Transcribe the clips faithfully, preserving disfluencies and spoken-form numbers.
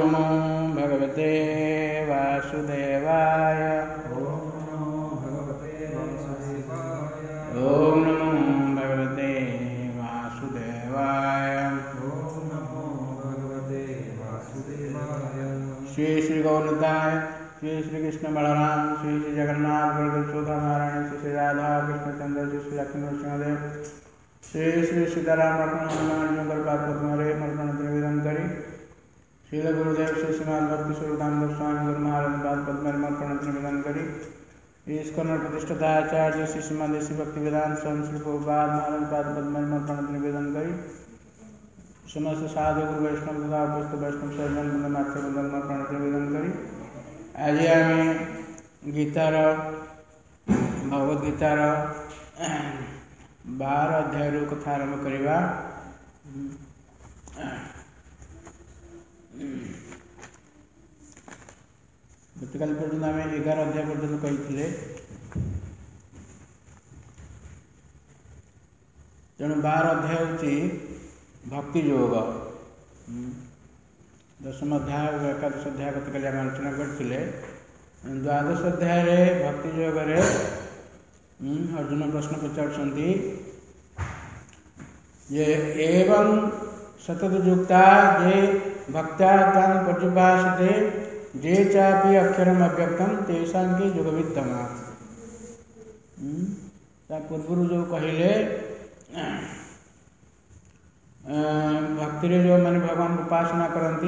नमो भगवते वासुदेवाय। ओम नमो भगवते वासुदेवाय। ओम नमो भगवते वासुदेवाय। ओम नमो भगवते वासुदेवाय। श्री श्री गौरताय श्री श्री कृष्ण बलराम श्री श्री जगन्नाथ बलदेव सुभद्रा नारायण श्री श्री राधा कृष्ण चंद्र श्री श्री लक्ष्मण नृसिंहदेव श्री श्री सीताराम लक्ष्मण हनुमान जी पाद पद्मरे मर्पण निवेदन करी श्रील गुरुदेव श्री श्रीमद भक्ति स्वरूप दामोदर स्वामी गुरु महाराज पाद पद्मरे मर्पण निवेदन करी इसकन प्रतिष्ठिता आचार्य श्री श्रीमद देशी भक्ति वेदांत स्वामी श्री प्रभुपाद महाराज पाद पद्मरे मर्पण निवेदन करी समस्त साधु गुरु वैष्णव तथा उपस्थित वैष्णव सज्जन बंद मात्र बंदन मर्पण निवेदन करी आज आम गीतार भगवद गीतार बार अध्याय कथा आरंभ करवा। गतकाल पर्यटन आम एगार अध्याय पर्यटन कही तेणु बार अध्याय हूँ भक्ति योग। दशम अध्याय और एकादश अध्याय गतकाल आम आलोचना करते। द्वादश अध्याय भक्ति योग अर्जुन प्रश्न पचारुंट ये एवं सतत युक्ता जे भक्त्या तान् पर्युपासते जे चापि अक्षरम अव्यक्तम तेषां के योगवित्तमा। पूर्व जो कहले भक्ति जो मैंने भगवान उपासना करती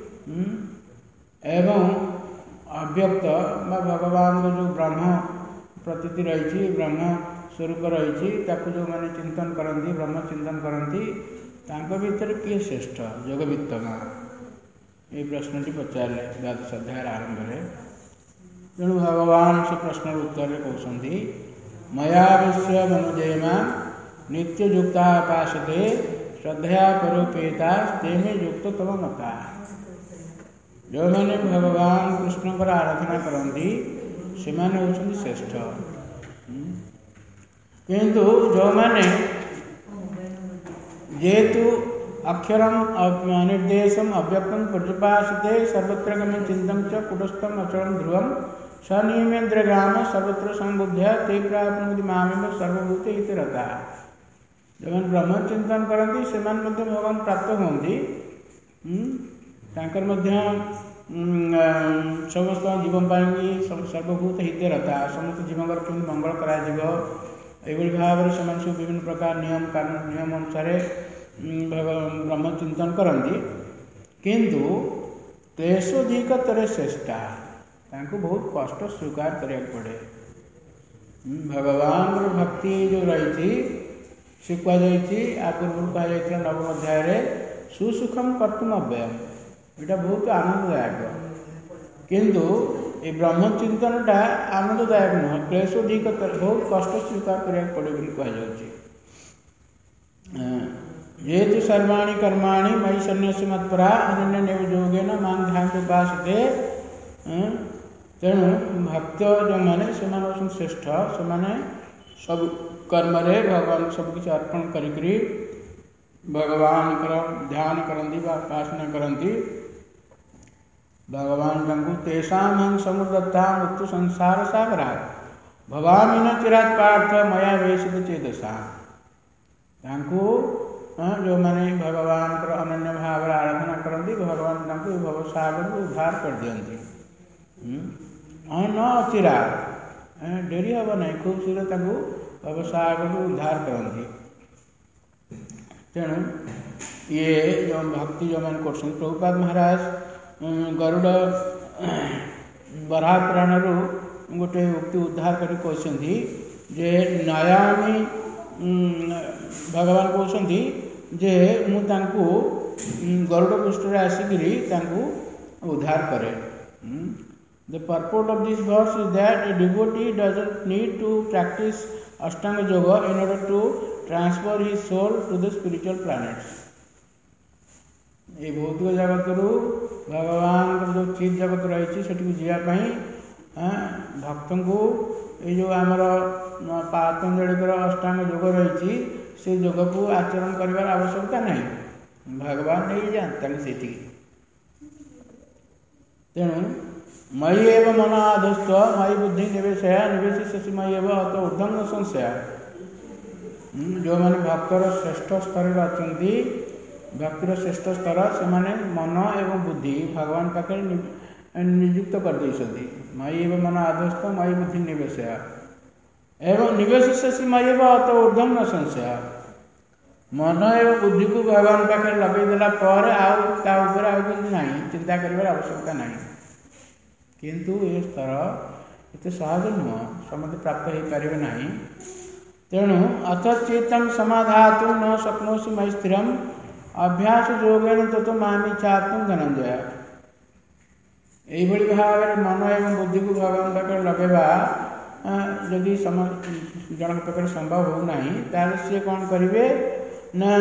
एवं अव्यक्त भगवान जो ब्रह्म प्रतीति रही ब्रह्म स्वरूप रही जो मैंने चिंतन करती ब्रह्म चिंतन करती भीतर किए श्रेष्ठ योगवित्तमा ये प्रश्नटी पचारे द्वादश अध्याय आरंभ में। तेणु भगवान से प्रश्न उत्तर कहते मया विश्व मनुजेमा नित्ययुक्ता पाशते श्रद्धया परोपेता तेमे युक्त तम मता। जो मैंने भगवान कृष्ण को आराधना करती से माने होती श्रेष्ठ किंतु जो मैंने जेतु अक्षरम निर्देशम अव्यक्तम पर्युपासते सर्वत्र गमन चिंतन च कुटस्थम अचलम ध्रुवम सनियमेन्द्रग्राम सर्वत्र संबुद्ध्या ते प्राप्नुति मामेव सर्वभूते हितरता। जो मैंने ब्रह्म चिंतन करती से भगवान प्राप्त होती समस्त जीवन सर्वभूत हितरता समस्त जीवन केमी मंगल कर भाव से विभिन्न प्रकार नियम कानून नियम अनुसार ब्रह्म चिंतन करती किंतु तेषोधिकतर श्रेष्ठा बहुत कष्ट स्वीकार करा पड़े। भगवान भक्ति जो रही से कहुई आ पूर्व कहुई नवम अध्याय सुसुखम कर्तुम अव्ययम यहाँ बहुत आनंददायक किंतु ये ब्रह्म चिंतनटा आनंददायक नुह क्लेशोधिक बहुत कष्ट स्वीकार करा पड़े कहुच्छे। ये तो सर्वाणी कर्माणि मयि सन्न्यस्य मत्परा अनन्येन योगेन मां ध्यायन्ति उपासते। तेणु भक्त जो मैंने से श्रेष्ठ से सब कर्म भगवान सबकि अर्पण करी भगवान ध्यान करती उपासना करती भगवान तेषां समुद्रता मृत्यु संसार सागरा भवामि न चिरात् पार्थ मया वेशित चेतसा। जो मैंने भगवान अनन्य भाव आराधना करती भगवान भव सागर को उद्धार कर दियंती न चिरा डेरी हम ना खूब शीघ्र भव सागर को उद्धार करती। तेणु ये जो भक्ति जो मैंने कर प्रभुपाद महाराज गरुड़ बराह पुराण गोटे उक्ति उद्धार कर कहते जे नयामी भगवान कहते जे मुझे गरुड़ पृष्ठ आसिक उद्धार करे। The purport of this verse is that a devotee doesn't need to practice Ashtanga Yoga in order to transfer his soul to the spiritual planets. ये भौतिक जगत रु भगवान जो चित जगत रही से जावाई भक्त को ये जो आमर पतंजलिकर अष्टांग योग रही से योग को आचरण कर आवश्यकता नहीं भगवान नहीं जानते से ତେଣୁ मयि एव मन आधस्थ मयि बुद्धि निवेशया निवेशिष्यसि मयि एव अत ऊर्ध्वं न संशया। जो मैंने भक्तर श्रेष्ठ स्तर अच्छी भक्तिर श्रेष्ठ स्तर से मैंने मन एवं बुद्धि भगवान पाखे नियुक्त कर देइछथि। मयि एव मन आधस्थ मयि बुद्धि निवेशया एवं निवेशिष्यसि मयि एव अत ऊर्ध्वं न संशया। मन एवं बुद्धि को भगवान पाखे लगेदेला पर आउ ता ऊपर आउ किछि नाही चिंता करिवार आवश्यकता नाही। किंतु ये स्तर एत सहज नुह समझ प्राप्त हो पारे ना। तेणु अथ चेतम समाधातु न शक्नोषि मयि स्थिरम अभ्यास योगेन ततो मामि चात्म धनंजय। यही भाव में मन एवं बुद्धि को भगवान पाखे लगेवा यदि जन पाखे संभव हो ना ताले सी कौन करेंगे ना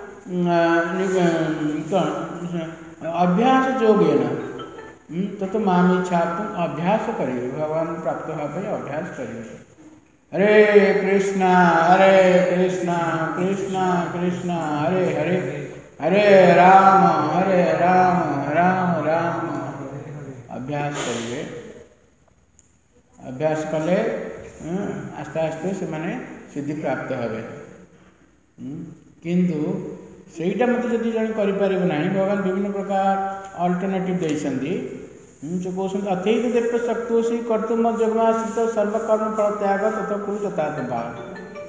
अभ्यास योगेन तो तो माम इच्छा तुम अभ्यास करेंगे भगवान प्राप्त होगा अभ्यास करेंगे। हरे कृष्णा हरे कृष्णा कृष्णा कृष्णा हरे हरे हरे राम हरे राम राम राम अभ्यास करेंगे। अभ्यास कले आस्ते आस्ते से माने सिद्धि प्राप्त होवे। किंतु सेटा मत जदि जन करि परिबो नाही भगवान विभिन्न प्रकार अल्टरनेटिव देइछन्ती। जो कहते अथैत देव शक्तोषी कर्तुम जगमाश्रित सर्वकर्म फल त्याग तथा कुरु तथा भाव।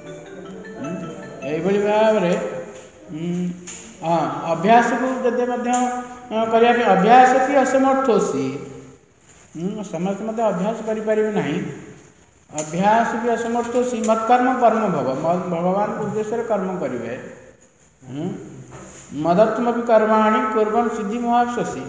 यही भाव में हाँ अभ्यास को जदि करने अभ्यास की असमर्थोसी समस्त मत अभ्यास करें। अभ्यास भी असमर्थोसी मत्कर्म कर्म भव भगवान उद्देश्य कर्म करेंगे। मदत्म कर्माणि कुर्वन् सिद्धि महाशसी।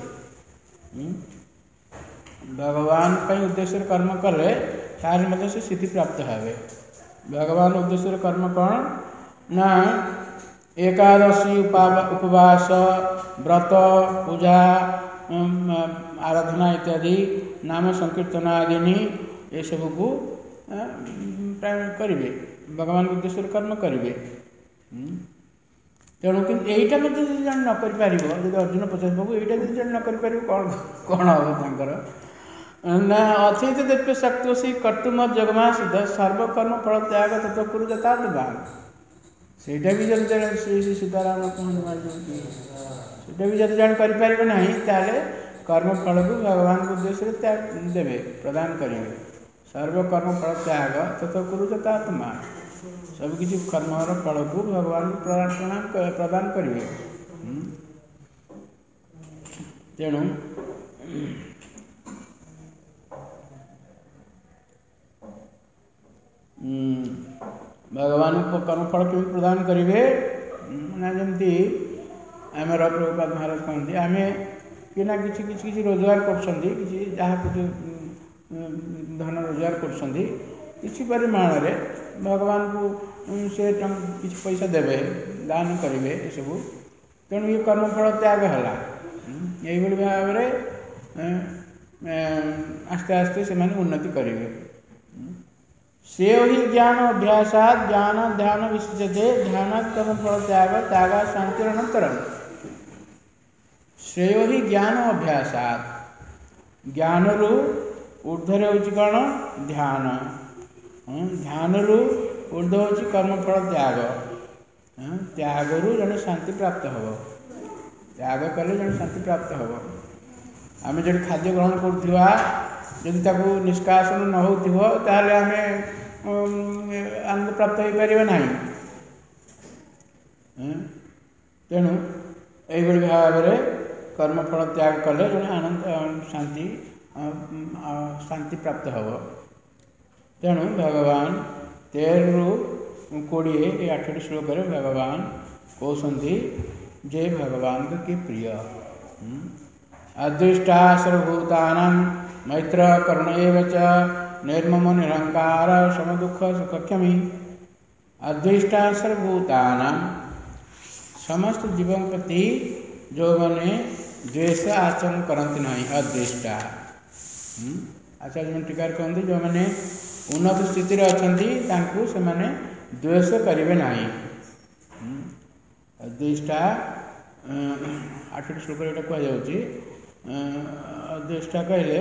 भगवान पर उद्देश्य कर्म कले तार मध्य से सिद्धि प्राप्त है। भगवान उद्देश्य कर्म कौन ना एकादशी उपवास व्रत पूजा आराधना इत्यादि नाम संकीर्तन आदि ये सब को करेंगे भगवान उद्देश्य कर्म करेंगे। तेणु कि यहीटा जब जन न कर अर्जुन पचास बाबू यहीटा जब जन न कर कौन कौन हम ना अथैत देव्य शक्तोषी कर्तुम जगमासिद सर्वकर्म फल त्याग तथा कुरु जता भाग। सेटा भी जब जन श्री सीताराम सेटा भी जब जन कर ना ताले कर्म फल को भगवान के उद्देश्य त्याग देवे प्रदान करेंगे। सर्वकर्म फल त्याग तथा कुरु जता सब किसी कर्म फल को भगवान प्रदान प्रदान करेंगे। तेणु भगवान को कर्मफल के प्रदान करेंगे ना जमती आमर प्रभुपाद महाराज कहते आम कि ना किसी किसी किसी रोजगार कर जहाँ कुछ धन रोजगार कर परिमाण रे भगवान को से किसी पैसा देवे दान करेंगे ये सब। तेणु ये कर्मफल त्याग है। यही भाव में आस्ते आस्ते से उन्नति करेंगे। से ही ज्ञान अभ्यासात ज्ञान ध्यान विशिष्यते ध्यान कर्म फल त्याग त्याग शांति अनंतरम। श्रेय ही ज्ञान अभ्यासात ज्ञान रु ऊर्ध्वर होची कौन ध्यान ध्यान रु ऊर्ध्व होची कर्म फल त्याग त्याग रु जन शांति प्राप्त हो त्याग कले जन शांति प्राप्त हो। आम जो खाद्य ग्रहण करुवा जदि ताकू निष्कासन न हो ताले आम आनंद प्राप्त हो पारे ना। तेणु यही भाव में कर्मफल त्याग कले जन आनंद शांति शांति प्राप्त हो। तेणु भगवान तेरह रु कोड़े आठटी श्लोक भगवान कहते जे भगवान के प्रिय अदृष्टा सर्वभूतानां मैत्र करुण एव च निर्मम निरंकार समदुख सुखक्षमी। अदृष्टा सर्वभूतानां समस्त जीवों प्रति जो मैंने द्वेष आचरण करती नहीं अदृष्टा। आचार्य टीकार कहते जो मैंने उन्नत स्थिति अच्छा से मैंने द्वेष करेंगे ना। अदृष्टा आठटी श्लोक कहुच्छी ଅଦେଷ୍ଟା କହିଲେ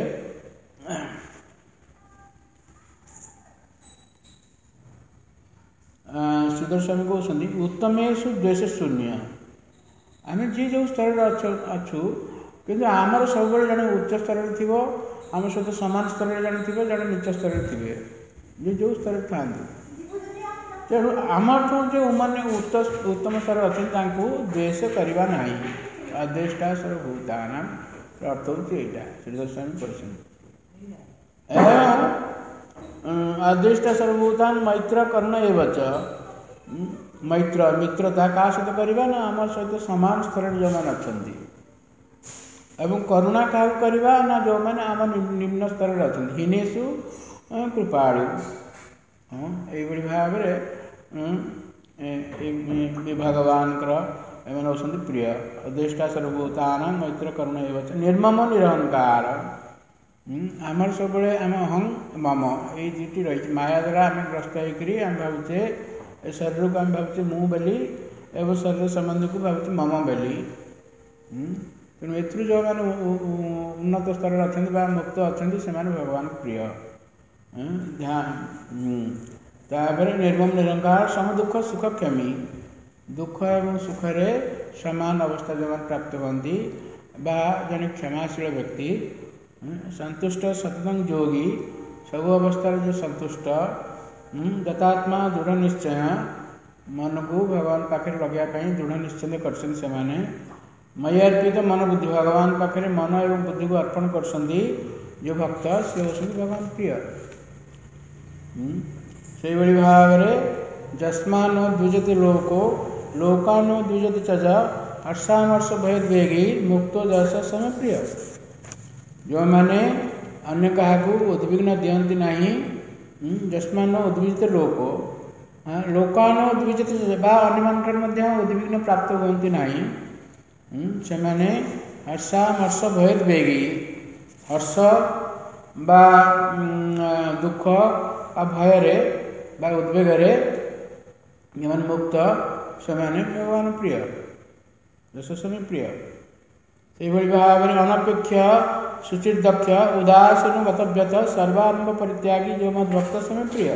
ସୁଦର ସ୍ୱାମୀ କହୁଛନ୍ତି ଉତ୍ତମେଷୁ ଦ୍ୱେଷ ଶୂନ୍ୟ। ଆମେ ଯିଏ ଯେଉଁ ସ୍ତରରେ ଅଛୁ ଅଛୁ କିନ୍ତୁ ଆମର ସବୁବେଳେ ଜଣେ ଉଚ୍ଚ ସ୍ତରରେ ଥିବ, ଆମ ସହିତ ସମାନ ସ୍ତରରେ ଜଣେ ଥିବ, ଜଣେ ନିଚ ସ୍ତରରେ ଥିବେ, ଯିଏ ଯେଉଁ ସ୍ତରରେ ଥାଆନ୍ତି। ତେଣୁ ଆମଠୁ ଯେଉଁମାନେ ଉତ୍ତମ ସ୍ତରରେ ଅଛନ୍ତି ତାଙ୍କୁ ଦ୍ୱେଷ କରିବା ନାହିଁ। ଅଦେଷ୍ଟା ସର୍ବଭୂତାନାଂ ଅର୍ଥ ହେଉଛି ଏଇଟା ସୁଦର ସ୍ୱାମୀ କହିଛନ୍ତି। ଏବଂ ଅଦେଷ୍ଟା ସର୍ବଭୂତାଂ ମୈତ୍ର କର୍ଣ୍ଣ ଏବଚ। ମୈତ୍ର ମିତ୍ରତା କାହା ସହିତ କରିବା ନା ଆମ ସହିତ ସମାନ ସ୍ତରରେ ଯେଉଁମାନେ ଅଛନ୍ତି। ଏବଂ କରୁଣା କାହାକୁ କରିବା ନା ଯେଉଁମାନେ ଆମ ନିମ୍ନ ସ୍ତରରେ ଅଛନ୍ତି। ହୀନେଷୁ କୃପାଳୁ। ହଁ ଏଇଭଳି ଭାବରେ ଭଗବାନଙ୍କର ଏମାନେ ହେଉଛନ୍ତି ପ୍ରିୟ। ଅଦେଷ୍ଟା ସର୍ବଭୂତାନାଂ ମୈତ୍ର କର୍ଣ୍ଣ ଏବଚ ନିର୍ମମ ନିରହଙ୍କାର। ଆମର ସବୁବେଳେ ଆମେ ଅହଂ ମମ ଏଇ ଦୁଇଟି ରହିଛି। ମାୟା ଦ୍ୱାରା ଆମେ ଗ୍ରସ୍ତ ହେଇକରି ଆମେ ଭାବୁଛେ ଏ ଶରୀରକୁ ଆମେ ଭାବୁଛେ ମୁଁ ବୋଲି ଏବଂ ଶରୀର ସମ୍ବନ୍ଧକୁ ଭାବୁଛେ ମମ ବୋଲି। ତେଣୁ ଏଥିରୁ ଯେଉଁମାନେ ଉନ୍ନତ ସ୍ତରରେ ଅଛନ୍ତି ବା ମୁକ୍ତ ଅଛନ୍ତି ସେମାନେ ଭଗବାନଙ୍କ ପ୍ରିୟ। ତାପରେ ନିର୍ମମ ନିରଙ୍କାର ସମ ଦୁଃଖ ସୁଖ କ୍ଷମୀ। ଦୁଃଖ ଏବଂ ସୁଖରେ ସମାନ ଅବସ୍ଥା ଯେଉଁମାନେ ପ୍ରାପ୍ତ ହୁଅନ୍ତି ବା ଜଣେ କ୍ଷମାଶୀଳ ବ୍ୟକ୍ତି। ସନ୍ତୁଷ୍ଟ ସତତଂ ଯୋଗୀ ସବୁ ଅବସ୍ଥାରେ ଯେଉଁ ସନ୍ତୁଷ୍ଟ। ଯଥାତ୍ମା ଦୃଢ଼ ନିଶ୍ଚୟ ମନକୁ ଭଗବାନ ପାଖରେ ଲଗାଇବା ପାଇଁ ଦୃଢ଼ ନିଶ୍ଚୟ କରିଛନ୍ତି ସେମାନେ। ମୟ୍ୟାର୍ପିତ ମନ ବୁଦ୍ଧି ଭଗବାନ ପାଖରେ ମନ ଏବଂ ବୁଦ୍ଧିକୁ ଅର୍ପଣ କରୁଛନ୍ତି ଯେଉଁ ଭକ୍ତ ସେ ହେଉଛନ୍ତି ଭଗବାନ ପ୍ରିୟ। ସେଇଭଳି ଭାବରେ ଯସ୍ମାନ ଦ୍ୱିଜତି ଲୋକ ଲୋକାନ ଦ୍ୱିଜତି ଚଜ ହର୍ଷାମର୍ଷ ଭୟୋଦ୍ବେଗୀ ମୁକ୍ତ ଯଶ ସମ ପ୍ରିୟ। ଯେଉଁମାନେ ଅନ୍ୟ କାହାକୁ ଉଦ୍ବିଗ୍ନ ଦିଅନ୍ତି ନାହିଁ। ଯସ୍ମାନ ଉଦ୍ଭିଜିତ ଲୋକ ଲୋକାନ ଉଦ୍ଭିଜିତ ବା ଅନ୍ୟମାନଙ୍କର ମଧ୍ୟ ଉଦ୍ବିଗ୍ନ ପ୍ରାପ୍ତ ହୁଅନ୍ତି ନାହିଁ। ସେମାନେ ହର୍ଷାମର୍ଷ ଭୟୋଦ୍ବେଗୀ ହର୍ଷ ବା ଦୁଃଖ ବା ଭୟରେ ବା ଉଦ୍ବେଗରେ ଯେଉଁମାନେ ମୁକ୍ତ ସେମାନେ ଭଗବାନ ପ୍ରିୟ ଯଶସ୍ୱମୀ ପ୍ରିୟ। ସେହିଭଳି ଭାବରେ ଅନପେକ୍ଷ ସୁଚିର୍ଦକ୍ଷ ଉଦାସୀନ ଗତବ୍ୟତ ସର୍ବାରମ୍ଭ ପରିତ୍ୟାଗୀ ଯେଉଁ ଭକ୍ତ ସେମାନେ ପ୍ରିୟ।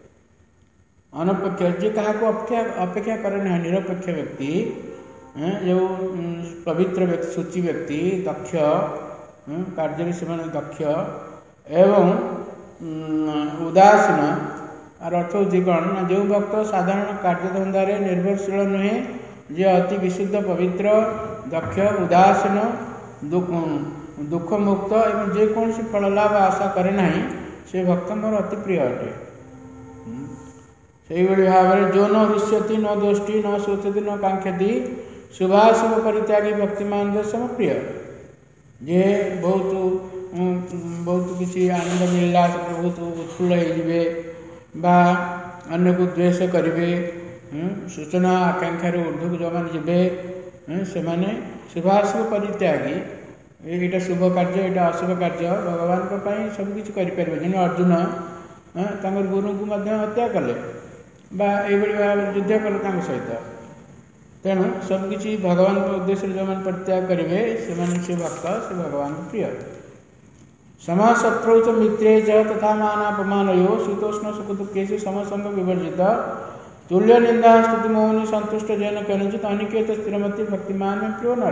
ଅନପେକ୍ଷ ଯିଏ କାହାକୁ ଅପେକ୍ଷା ଅପେକ୍ଷା କରେ ନାହିଁ ନିରପେକ୍ଷ ବ୍ୟକ୍ତି ଯେଉଁ ପବିତ୍ର ବ୍ୟକ୍ତି ସୂଚି ବ୍ୟକ୍ତି ଦକ୍ଷ କାର୍ଯ୍ୟରେ ସେମାନେ ଦକ୍ଷ ଏବଂ ଉଦାସୀନ ଆର ଅର୍ଥ ହେଉଛି କ'ଣ ନା ଯେଉଁ ଭକ୍ତ ସାଧାରଣ କାର୍ଯ୍ୟଧନ୍ଦାରେ ନିର୍ଭରଶୀଳ ନୁହେଁ, ଯିଏ ଅତି ବିଶୁଦ୍ଧ ପବିତ୍ର ଦକ୍ଷ ଉଦାସୀନ ଦୁଃଖ ମୁକ୍ତ ଏବଂ ଯେକୌଣସି ଫଳ ଲାଭ ଆଶା କରେ ନାହିଁ ସେ ଭକ୍ତ ମୋର ଅତି ପ୍ରିୟ ଅଟେ। ସେହିଭଳି ଭାବରେ ଯୋ ନ ହୃଷ୍ୟତି ନ ଦୋଷ୍ଟି ନ ଶୋଚତି ନ କାଙ୍କ୍ଷତି ଶୁଭାଶୁଭ ପରିତ୍ୟାଗୀ ଭକ୍ତିମାନ ସମ ପ୍ରିୟ। ଯେ ବହୁତ ବହୁତ କିଛି ଆନନ୍ଦ ମିଳିଲା ସେଥିରେ ବହୁତ ଉତ୍ଫୁଲ୍ଲ ହେଇଯିବେ ବା ଅନ୍ୟକୁ ଦ୍ୱେଷ କରିବେ, ସୂଚନା ଆକାଂକ୍ଷାରେ ଉର୍ଦ୍ଧ୍ୱକୁ ଯେଉଁମାନେ ଯିବେ ସେମାନେ ଶୁଭାଶୁଭ ପରିତ୍ୟାଗୀ। ଏଇଟା ଶୁଭ କାର୍ଯ୍ୟ ଏଇଟା ଅଶୁଭ କାର୍ଯ୍ୟ ଭଗବାନଙ୍କ ପାଇଁ ସବୁକିଛି କରିପାରିବେ। ଯେମିତି ଅର୍ଜୁନ ତାଙ୍କର ଗୁରୁଙ୍କୁ ମଧ୍ୟ ହତ୍ୟା କଲେ ବା ଏଇଭଳି ଭାବରେ ଯୁଦ୍ଧ କଲେ ତାଙ୍କ ସହିତ। ତେଣୁ ସବୁକିଛି ଭଗବାନଙ୍କ ଉଦ୍ଦେଶ୍ୟରେ ଯେଉଁମାନେ ପରିତ୍ୟାଗ କରିବେ ସେମାନେ ସେ ଭକ୍ତ ସେ ଭଗବାନଙ୍କ ପ୍ରିୟ। ସମଶତ୍ରୌ ଚ ମିତ୍ରେ ଚ ତଥା ମାନାପମାନୟୋ ଶୀତୋଷ୍ଣ ସୁଖ ଦୁଃଖେଷୁ ସମସ୍ତଙ୍କ ବିବର୍ଜିତ ତୁଲ୍ୟ ନିନ୍ଦା ସ୍ତୁତି ମୌନି ସନ୍ତୁଷ୍ଟ ଜୈନ କେନଚିତ୍ ଅନିକେତ ସ୍ଥିରମତି ଭକ୍ତିମାନ ପ୍ରିୟ ନର।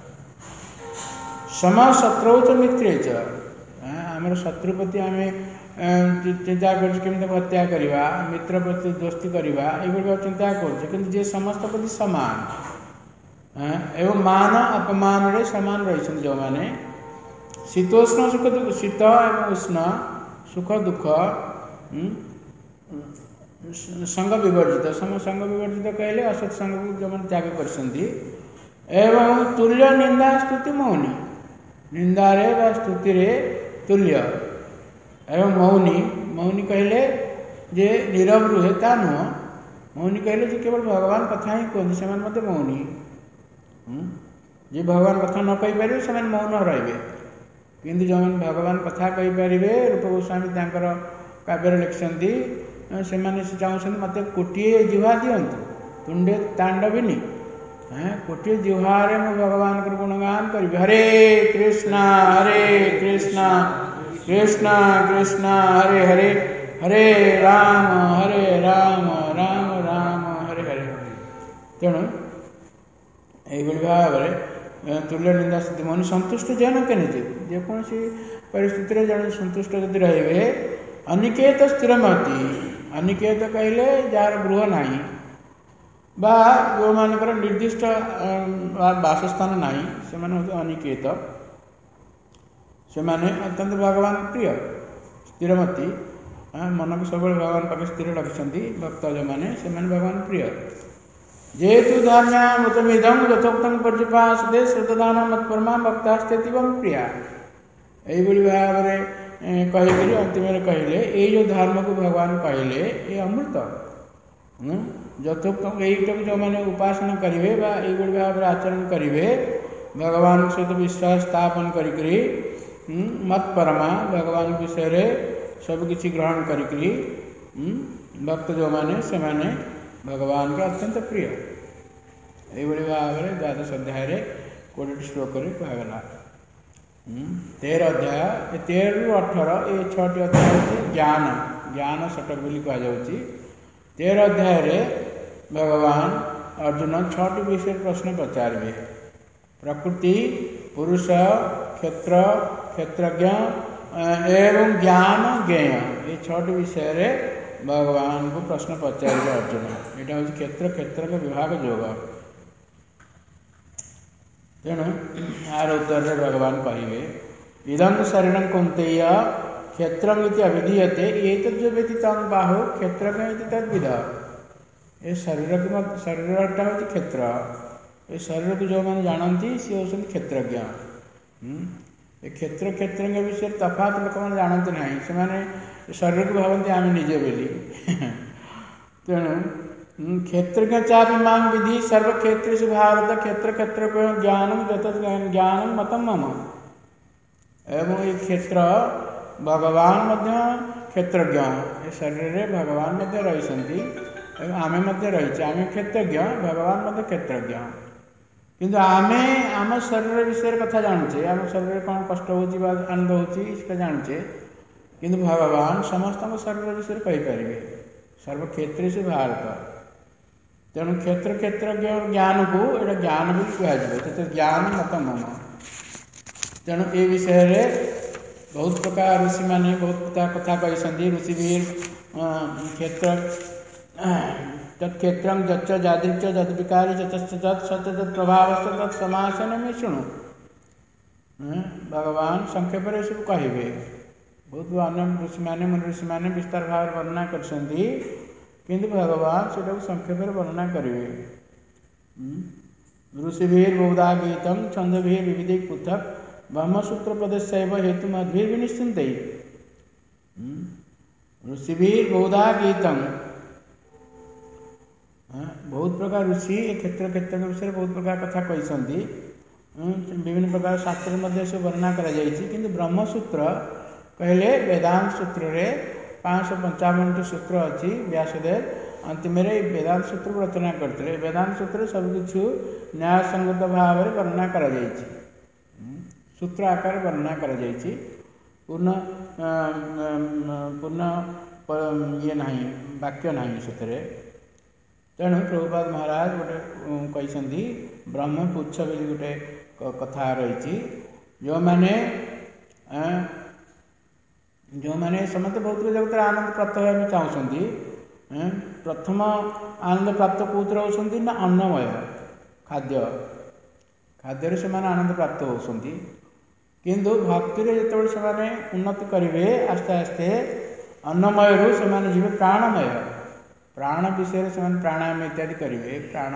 ସମଶତ୍ରୌ ଚ ମିତ୍ରେ ଚ ଆମର ଶତ୍ରୁ ପ୍ରତି ଆମେ ଚିନ୍ତା କରୁଛୁ କେମିତି ହତ୍ୟା କରିବା, ମିତ୍ର ପ୍ରତି ଦୋସ୍ତି କରିବା ଏଇଭଳି ଚିନ୍ତା କରୁଛୁ, କିନ୍ତୁ ଯିଏ ସମସ୍ତ ପ୍ରତି ସମାନ ଏବଂ ମାନ ଅପମାନରେ ସମାନ ରହିଛନ୍ତି ଯେଉଁମାନେ ଶୀତୋଷ୍ଣ ସୁଖ ଦୁଃଖ ଶୀତ ଏବଂ ଉଷ୍ଣ ସୁଖ ଦୁଃଖ ସଙ୍ଗ ବିବର୍ଜିତ ସଙ୍ଗ ବିବର୍ଜିତ କହିଲେ ଅସତ୍ ସଙ୍ଗକୁ ଯେଉଁମାନେ ତ୍ୟାଗ କରିଛନ୍ତି ଏବଂ ତୁଲ୍ୟ ନିନ୍ଦା ସ୍ତୁତି ମୌନି ନିନ୍ଦାରେ ବା ସ୍ତୁତିରେ ତୁଲ୍ୟ ଏବଂ ମୌନି ମୌନି କହିଲେ ଯେ ନୀରବ ରୁହେ ତା ନୁହଁ, ମୌନି କହିଲେ ଯେ କେବଳ ଭଗବାନ କଥା ହିଁ କୁହନ୍ତି ସେମାନେ ମଧ୍ୟ ମୌନି। ଯିଏ ଭଗବାନ କଥା ନ କହିପାରିବେ ସେମାନେ ମୌନ ରହିବେ, କିନ୍ତୁ ଯେଉଁମାନେ ଭଗବାନ କଥା କହିପାରିବେ ରୂପ ଗୋସ୍ୱାମୀ ତାଙ୍କର କାବ୍ୟରେ ଲେଖିଛନ୍ତି ସେମାନେ ଚାହୁଁଛନ୍ତି ମୋତେ କୋଟିଏ ଜିହ୍ୱା ଦିଅନ୍ତୁ ତୁଣ୍ଡେ ତାଣ୍ଡବିନି कोटी जिह्वारे मु भगवान को गुणगान करी हरे कृष्णा हरे कृष्णा कृष्णा कृष्णा हरे हरे हरे राम हरे राम राम राम हरे हरे। तेणु यही भाव में तुल्य निंदा स्थिति मन संतुष्ट जन के जेकोसी परिस्थिति जन संतुष्ट जदि रे अनिकेत स्थिरमति अनिकेत कहले जार गृह नहीं बा जो मानकर निर्दिष्ट बासस्थान नहीं से अनिकेत से माने अत्यंत भगवान प्रिय स्थिरमति मन को सब भगवान पाखे स्थिर रखिंट भक्त जो मैंने से भगवान प्रिय जेतु धान्यामृतमिदं यथोक्तं पर्युपासते श्रद्धान मत्परमा भक्तास्तेति प्रिया यही भाव में कहीकि अंतिम कहले ये जो धर्म को भगवान कहले ये अमृत यथोक्त यही जो मैंने उपासना करेंगे यही भाव में आचरण करेंगे भगवान सहित विश्वास स्थापन करी मत्परमा भगवान विषय सबकि ग्रहण करी भक्त जो मैंने से माने भगवान के अत्यंत प्रिय यही भाव में द्वादश अध्याय कोड़े श्लोक कहगला। तेरह अध्याय तेरह रु अठर ये छटी अध्याय हूँ ज्ञान ज्ञान षटक बोली कहुच्छी। तेरह अध्याय भगवान अर्जुन छटी विषय प्रश्न पचारे प्रकृति पुरुष क्षेत्र क्षेत्रज्ञ एवं ज्ञान ज्ञेय ये छटी विषय भगवान को प्रश्न पचारे अर्जुन यहाँ हूँ क्षेत्र क्षेत्र के विभाग योग। तेणु यार उत्तर भगवान कहे इदं शरीर कौंतेय क्षेत्रमिति अभिधीयते एतद्यो व्यतीत बाहु क्षेत्रज्ञ तद्विद ये शरीर की शरीरटा हूँ क्षेत्र ये शरीर को जो मैंने जानती सी हूँ क्षेत्रज्ञ ये क्षेत्र क्षेत्रज्ञ विषय तफात लोक मैंने जानते ना से शरीर को भावती आम निजे बोली तेणु क्षेत्रज्ञ चापि मां विधि सर्वक्षेत्रेषु भारत क्षेत्र क्षेत्र ज्ञानम जत ज्ञानम मतम मम एवं ये क्षेत्र भगवान मध्य क्षेत्रज्ञ ये शरीर में भगवान मध्य रही आमे मध्य रही आमे क्षेत्रज्ञ भगवान मध्य क्षेत्रज्ञ किंतु आमे आम शरीर विषय कथा जानूचे आम शरीर कौन कष्ट हो आनंद हो जानूचे किंतु भगवान समस्त शरीर विषय कहीपर सर्वक्षेत्र से भारत तेणु क्षेत्र क्षेत्र ज्ञान को ये ज्ञान भी कहुए ज्ञान मत मम तेणु ये विषय बहुत प्रकार ऋषि मैंने बहुत प्रकार कथा कही ऋषिवीर क्षेत्र तत्क्षेत्र जच्च जादृच जद विकारी जतश्च तत् सत तत् प्रभाव तत्समासन में शुणु भगवान संक्षेप सब कहे बहुत अन्य ऋषि मैंने मुनि ऋषि मैंने विस्तार भाव वर्णना कर किंतु भगवान से संक्षेप वर्णना करेंगे। ऋषिभीर बहुधा गीतम छंदभीर विविधि पृथक ब्रह्मसूत्र प्रदेश हेतु मध्वीर विनिश्चित ऋषिभीर बहुधा गीतम बहुत प्रकार ऋषि क्षेत्र क्षेत्र विषय बहुत प्रकार कथा कही विभिन्न प्रकार शास्त्र मध्य से वर्णना कर ब्रह्मसूत्र कहले वेदांत सूत्र रे पाँच सौ पंचावन टी सूत्र अच्छी व्यासदेव अंतिम वेदांत सूत्र को रचना करते वेदांत सूत्र सबकि न्याय संगत भाव में वर्णना कर सूत्र आकार वर्णना कर पूर्ण पूर्ण ये ना वाक्य ना से तेणु प्रभुपाद महाराज गोटे कही ब्रह्मपुच्छ भी गोटे कथा रही जो मैंने जो मैंने समस्त बहुत जगत आनंद प्राप्त होगा चाहती प्रथम आनंद प्राप्त कौन होती ना अन्नमय खाद्य खाद्य से आनंद प्राप्त होती किंतु भक्ति जो से उन्नति करेंगे आस्ते आस्ते अन्नमय रू से जी प्राणमय प्राण विषय से प्राणायाम इत्यादि करेंगे प्राण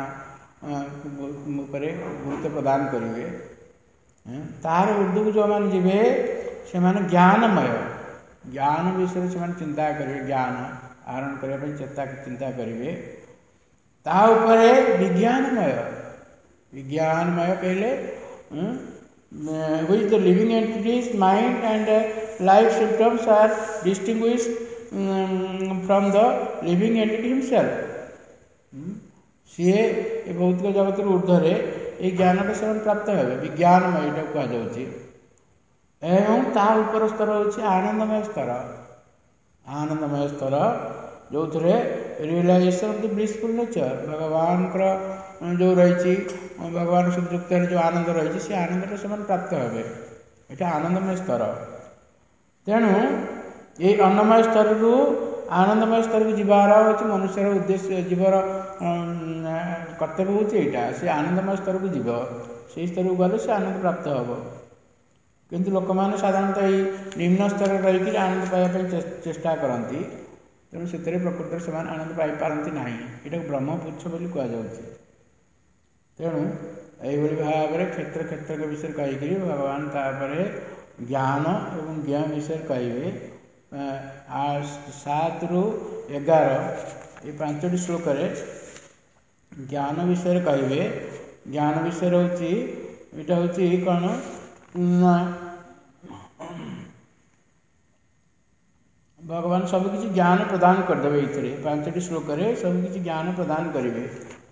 गुरुत्व प्रदान करेंगे तार ऊर्ध्व जो मैंने जीवे से ज्ञानमय ज्ञान विषय से चिंता करेंगे ज्ञान आहरण करने चेता चिंता करेंगे ताऊपर विज्ञानमय विज्ञानमय कहले which the living entities mind and life symptoms are distinguished um, from the living entity himself ସିଏ ଏ ଭୌତିକ ଜଗତରୁ ଊର୍ଦ୍ଧ୍ୱରେ ଏଇ ଜ୍ଞାନଟା ସେମାନେ ପ୍ରାପ୍ତ ହେବେ। ବିଜ୍ଞାନମୟ ଏଇଟା କୁହାଯାଉଛି। ଏବଂ ତା ଉପର ସ୍ତର ହେଉଛି ଆନନ୍ଦମୟ ସ୍ତର। ଆନନ୍ଦମୟ ସ୍ତର ଯେଉଁଥିରେ realisation of the blissful nature, ଭଗବାନଙ୍କର ଯେଉଁ ରହିଛି, ଭଗବାନ ସହିତ ଯୁକ୍ତ ହେଲେ ଯେଉଁ ଆନନ୍ଦ ରହିଛି, ସେ ଆନନ୍ଦଟା ସେମାନେ ପ୍ରାପ୍ତ ହେବେ। ଏଇଟା ଆନନ୍ଦମୟ ସ୍ତର। ତେଣୁ ଏଇ ଅନ୍ନମୟ ସ୍ତରରୁ ଆନନ୍ଦମୟ ସ୍ତରକୁ ଯିବାର ହେଉଛି ମନୁଷ୍ୟର ଉଦ୍ଦେଶ୍ୟ, ଜୀବର କର୍ତ୍ତବ୍ୟ ହେଉଛି ଏଇଟା। ସେ ଆନନ୍ଦମୟ ସ୍ତରକୁ ଯିବ, ସେଇ ସ୍ତରକୁ ଗଲେ ସେ ଆନନ୍ଦ ପ୍ରାପ୍ତ ହେବ। କିନ୍ତୁ ଲୋକମାନେ ସାଧାରଣତଃ ଏଇ ନିମ୍ନ ସ୍ତରରେ ରହିକି ଆନନ୍ଦ ପାଇବା ପାଇଁ ଚେଷ୍ଟା କରନ୍ତି। ତେଣୁ ସେଥିରେ ପ୍ରକୃତରେ ସେମାନେ ଆନନ୍ଦ ପାଇପାରନ୍ତି ନାହିଁ। ଏଇଟାକୁ ବ୍ରହ୍ମପୁଚ୍ଛ ବୋଲି କୁହାଯାଉଛି। ତେଣୁ ଏହିଭଳି ଭାବରେ କ୍ଷେତ୍ର କ୍ଷେତ୍ରଙ୍କ ବିଷୟରେ କହିକରି ଭଗବାନ ତାପରେ ଜ୍ଞାନ ଏବଂ ଜ୍ଞାନ ବିଷୟରେ କହିବେ। ସାତରୁ ଏଗାର ଏ ପାଞ୍ଚଟି ଶ୍ଲୋକରେ ଜ୍ଞାନ ବିଷୟରେ କହିବେ। ଜ୍ଞାନ ବିଷୟରେ ହେଉଛି ଏଇଟା ହେଉଛି କ'ଣ, ଭଗବାନ ସବୁକିଛି ଜ୍ଞାନ ପ୍ରଦାନ କରିଦେବେ। ଏଇଥିରେ ପାଞ୍ଚଟି ଶ୍ଲୋକରେ ସବୁକିଛି ଜ୍ଞାନ ପ୍ରଦାନ କରିବେ।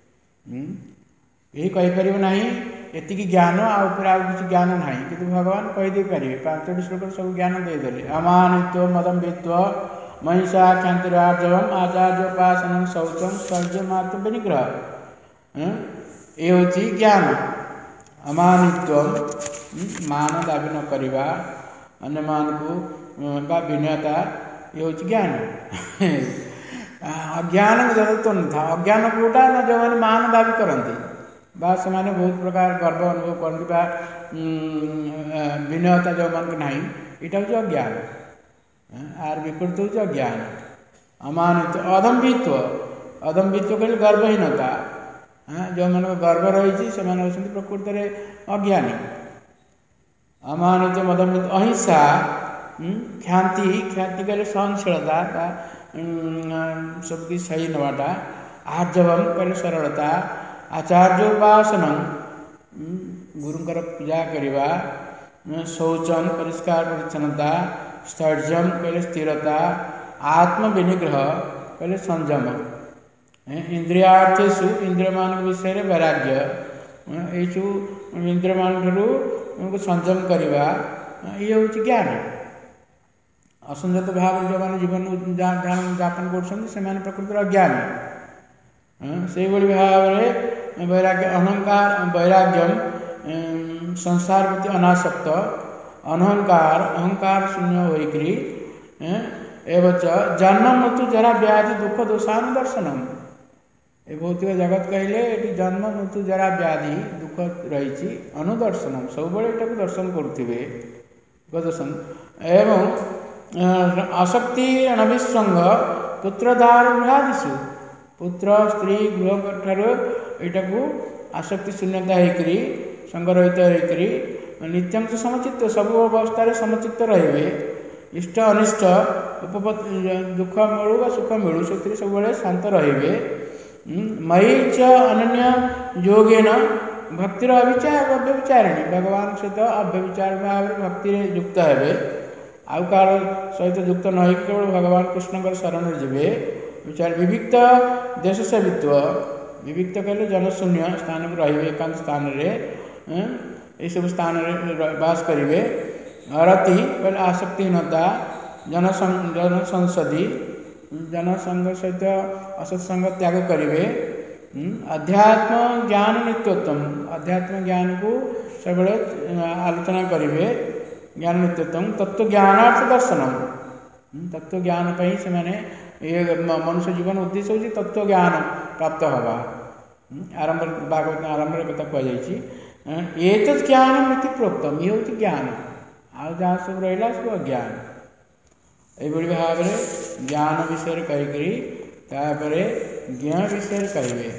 କେହି କହିପାରିବ ନାହିଁ ଏତିକି ଜ୍ଞାନ, ଆଉ ଉପରେ ଆଉ କିଛି ଜ୍ଞାନ ନାହିଁ, କିନ୍ତୁ ଭଗବାନ କହିଦେଇପାରିବେ। ପାଞ୍ଚଟି ଶ୍ଲୋକରେ ସବୁ ଜ୍ଞାନ ଦେଇଦେଲେ। ଅମାନିତ୍ୱ ମଦମ୍ବିତ୍ୱ ମହିଷା କ୍ଷାନ୍ତିରାର୍ଜବମ୍ ଆଚାର୍ଯ୍ୟୋପାସନଂ ଶୌଚଂ ସ୍ତର୍ଯ୍ୟମାର୍ଗ ବିନିଗ୍ରହ। ଏ ହେଉଛି ଜ୍ଞାନ। ଅମାନିତ୍ୱ ମାନ ଦାବି ନ କରିବା, ଅନ୍ୟମାନଙ୍କୁ ବା ବିନୟତା, ଏ ହେଉଛି ଜ୍ଞାନ। ଅଜ୍ଞାନ ଯଦତ୍ୱ ନଥା, ଅଜ୍ଞାନ କେଉଁଟା ନା ଯେଉଁମାନେ ମାନ ଦାବି କରନ୍ତି ବା ସେମାନେ ବହୁତ ପ୍ରକାର ଗର୍ବ ଅନୁଭବ କରନ୍ତି ବା ବିନୟତା ଯେଉଁମାନଙ୍କୁ ନାହିଁ, ଏଇଟା ହେଉଛି ଅଜ୍ଞାନ। ଆର ବିପରୀତ ହେଉଛି ଅଜ୍ଞାନ। ଅମାନିତ୍ୱ ଅଦମ୍ଭିତ୍ୱ, ଅଦମ୍ଭିତ୍ୱ କହିଲେ ଗର୍ବହୀନତା। ଯେଉଁମାନଙ୍କ ଗର୍ବ ରହିଛି ସେମାନେ ହେଉଛନ୍ତି ପ୍ରକୃତରେ ଅଜ୍ଞାନୀ। ଅମାନିତ୍ୱ ମଦମ୍ବିତ୍ୱ ଅହିଂସା, କ୍ଷାନ୍ତି, କ୍ଷାନ୍ତି କହିଲେ ସହନଶୀଳତା ବା ସବୁକିଛି ସହି ନେବାଟା। ଆର୍ଜବମ୍ କହିଲେ ସରଳତା। ଆଚାର୍ଯ୍ୟୋପାସନଂ ଗୁରୁଙ୍କର ପୂଜା କରିବା। ଶୌଚଂ ପରିଷ୍କାର ପରିଚ୍ଛନ୍ନତା। ସ୍ତର୍ଯ୍ୟମ୍ କହିଲେ ସ୍ଥିରତା। ଆତ୍ମବିନିଗ୍ରହ କହିଲେ ସଂଯମ। ଇନ୍ଦ୍ରିୟାର୍ଥେଷୁ ଇନ୍ଦ୍ରିୟମାନଙ୍କ ବିଷୟରେ ବୈରାଗ୍ୟ, ଏଇସବୁ ଇନ୍ଦ୍ରିୟମାନଙ୍କଠାରୁ ସଂଯମ କରିବା, ଇଏ ହେଉଛି ଜ୍ଞାନ। ଅସଂଯତ ଭାବରେ ଯେଉଁମାନେ ଜୀବନ ଯାପନ କରୁଛନ୍ତି ସେମାନେ ପ୍ରକୃତରେ ଅଜ୍ଞାନ। ସେହିଭଳି ଭାବରେ ବୈରାଗ୍ୟ ଅହଙ୍କାର ବୈରାଗ୍ୟମ୍ ସଂସାର ପ୍ରତି ଅନାସକ୍ତ, ଅନହଙ୍କାର ଅହଙ୍କାର ଶୂନ୍ୟ ହୋଇକରି ଏବଚ ଜନ୍ମ ମୃତ୍ୟୁ ଜରା ବ୍ୟାଧି ଦୁଃଖ ଦୋଷାନୁଦର୍ଶନମ୍। ଏ ଭୌତିକ ଜଗତ କହିଲେ ଏଠି ଜନ୍ମ ମୃତ୍ୟୁ ଜରା ବ୍ୟାଧି ଦୁଃଖ ରହିଛି, ଅନୁଦର୍ଶନମ୍ ସବୁବେଳେ ଏଟାକୁ ଦର୍ଶନ କରୁଥିବେ। ଦର୍ଶନ ଏବଂ ଅଶକ୍ତି ଅଣବିସଙ୍ଗ ପୁତ୍ରଦାର ଗୃହାଦିଷୁ, ପୁତ୍ର ସ୍ତ୍ରୀ ଗୃହ ଠାରୁ ଏଇଟାକୁ ଆସକ୍ତି ଶୂନ୍ୟତା ହେଇକରି ସଙ୍ଗରହିତ ହେଇକରି ନିତ୍ୟଂଶ ସମଚିତ୍ତ, ସବୁ ଅବସ୍ଥାରେ ସମଚିତ୍ତ ରହିବେ। ଇଷ୍ଟ ଅନିଷ୍ଟ ଉପପତ୍ତି ଦୁଃଖ ମିଳୁ ବା ସୁଖ ମିଳୁ ସେଥିରେ ସବୁବେଳେ ଶାନ୍ତ ରହିବେ। ମୟି ଚ ଅନନ୍ୟ ଯୋଗେନ ଭକ୍ତିର ଅଭିଚାର ଅବ୍ୟବିଚାରିଣୀ, ଭଗବାନ ସହିତ ଅବ୍ୟବିଚାର ଭାବରେ ଭକ୍ତିରେ ଯୁକ୍ତ ହେବେ। ଆଉ କାହାର ସହିତ ଯୁକ୍ତ ନ ହେଇକି କେବଳ ଭଗବାନ କୃଷ୍ଣଙ୍କର ଶରଣରେ ଯିବେ। ବିଚାର ବିବିକ୍ତ ଦେଶ ସେବିତ୍ୱ, ବିବିକ୍ତ କହିଲେ ଜନଶୂନ୍ୟ ସ୍ଥାନକୁ ରହିବେ, ଏକାନ୍ତ ସ୍ଥାନରେ ଏହିସବୁ ସ୍ଥାନରେ ବାସ କରିବେ। ଅରତି କହିଲେ ଆସକ୍ତିହୀନତା, ଜନସଂସଦି ଜନସଂଘ ସହିତ ଅସତ୍ସଙ୍ଗ ତ୍ୟାଗ କରିବେ। ଅଧ୍ୟାତ୍ମ ଜ୍ଞାନ ନିତ୍ୟୋତ୍ତମ, ଅଧ୍ୟାତ୍ମ ଜ୍ଞାନକୁ ସବୁବେଳେ ଆଲୋଚନା କରିବେ। ଜ୍ଞାନ ନିତ୍ୟୋତ୍ତମ ତତ୍ତ୍ୱଜ୍ଞାନାର୍ଥ ଦର୍ଶନମ୍, ତତ୍ତ୍ୱଜ୍ଞାନ ପାଇଁ ସେମାନେ ଇଏ ମନୁଷ୍ୟ ଜୀବନ ଉଦ୍ଦେଶ୍ୟ ହେଉଛି ତତ୍ତ୍ୱଜ୍ଞାନ ପ୍ରାପ୍ତ ହେବା। ଆରମ୍ଭରେ ଭାଗବତ ଆରମ୍ଭରେ କଥା କୁହାଯାଇଛି। ଏତତ୍ ଜ୍ଞାନମ୍ ଇତି ପ୍ରୋକ୍ତମ୍, ଇଏ ହେଉଛି ଜ୍ଞାନ, ଆଉ ଯାହା ସବୁ ରହିଲା ସବୁ ଅଜ୍ଞାନ। ଏହିଭଳି ଭାବରେ ଜ୍ଞାନ ବିଷୟରେ କହିକରି ତାପରେ ଜ୍ଞାନ ବିଷୟରେ କହିବେ।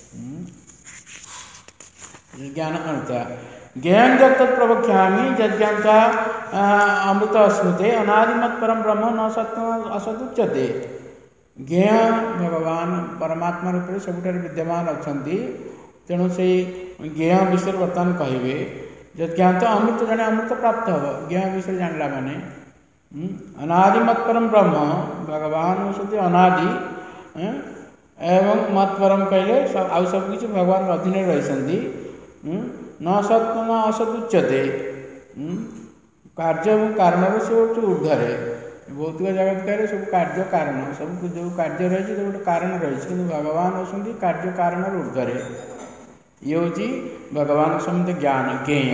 ଜ୍ଞାନ ଅନୁତା ଜ୍ଞାନ ଯତତ୍ ପ୍ରବକ୍ଷ୍ୟାମି ଯଜ୍ଞାନ୍ତା ଅମୃତ ସ୍ମୃତେ ଅନାଦିମତ୍ ପରମ ବ୍ରହ୍ମ ନ ସତ୍ୟ ଅସଦୁଚ୍ୟତେ। ଜ୍ଞେୟ ଭଗବାନ ପରମାତ୍ମା ରୂପରେ ସବୁଠାରେ ବିଦ୍ୟମାନ ଅଛନ୍ତି। ତେଣୁ ସେଇ ଜ୍ଞେୟ ବିଷୟରେ ବର୍ତ୍ତମାନ କହିବେ। ଯଜ୍ଞାନ୍ତ ଅମୃତ, ଜଣେ ଅମୃତ ପ୍ରାପ୍ତ ହେବ ଜ୍ଞେୟ ବିଷୟରେ ଜାଣିଲା ମାନେ। ଅନାଦିମତ୍ ପରମ ବ୍ରହ୍ମ, ଭଗବାନ ହେଉଛନ୍ତି ଅନାଦି एवं मत परम कहले सब आउ सब किसी भगवान अधीन रही न सत न असत उच्यते कार्य और कारण से ऊर्धरे भौतिक जगत कहे सब कार्य कारण सब जो कार्य रही गोटे कारण रही कि भगवान होती कार्य कारण ऊर्धरे ये हूँ भगवान समझे ज्ञान ज्ञेय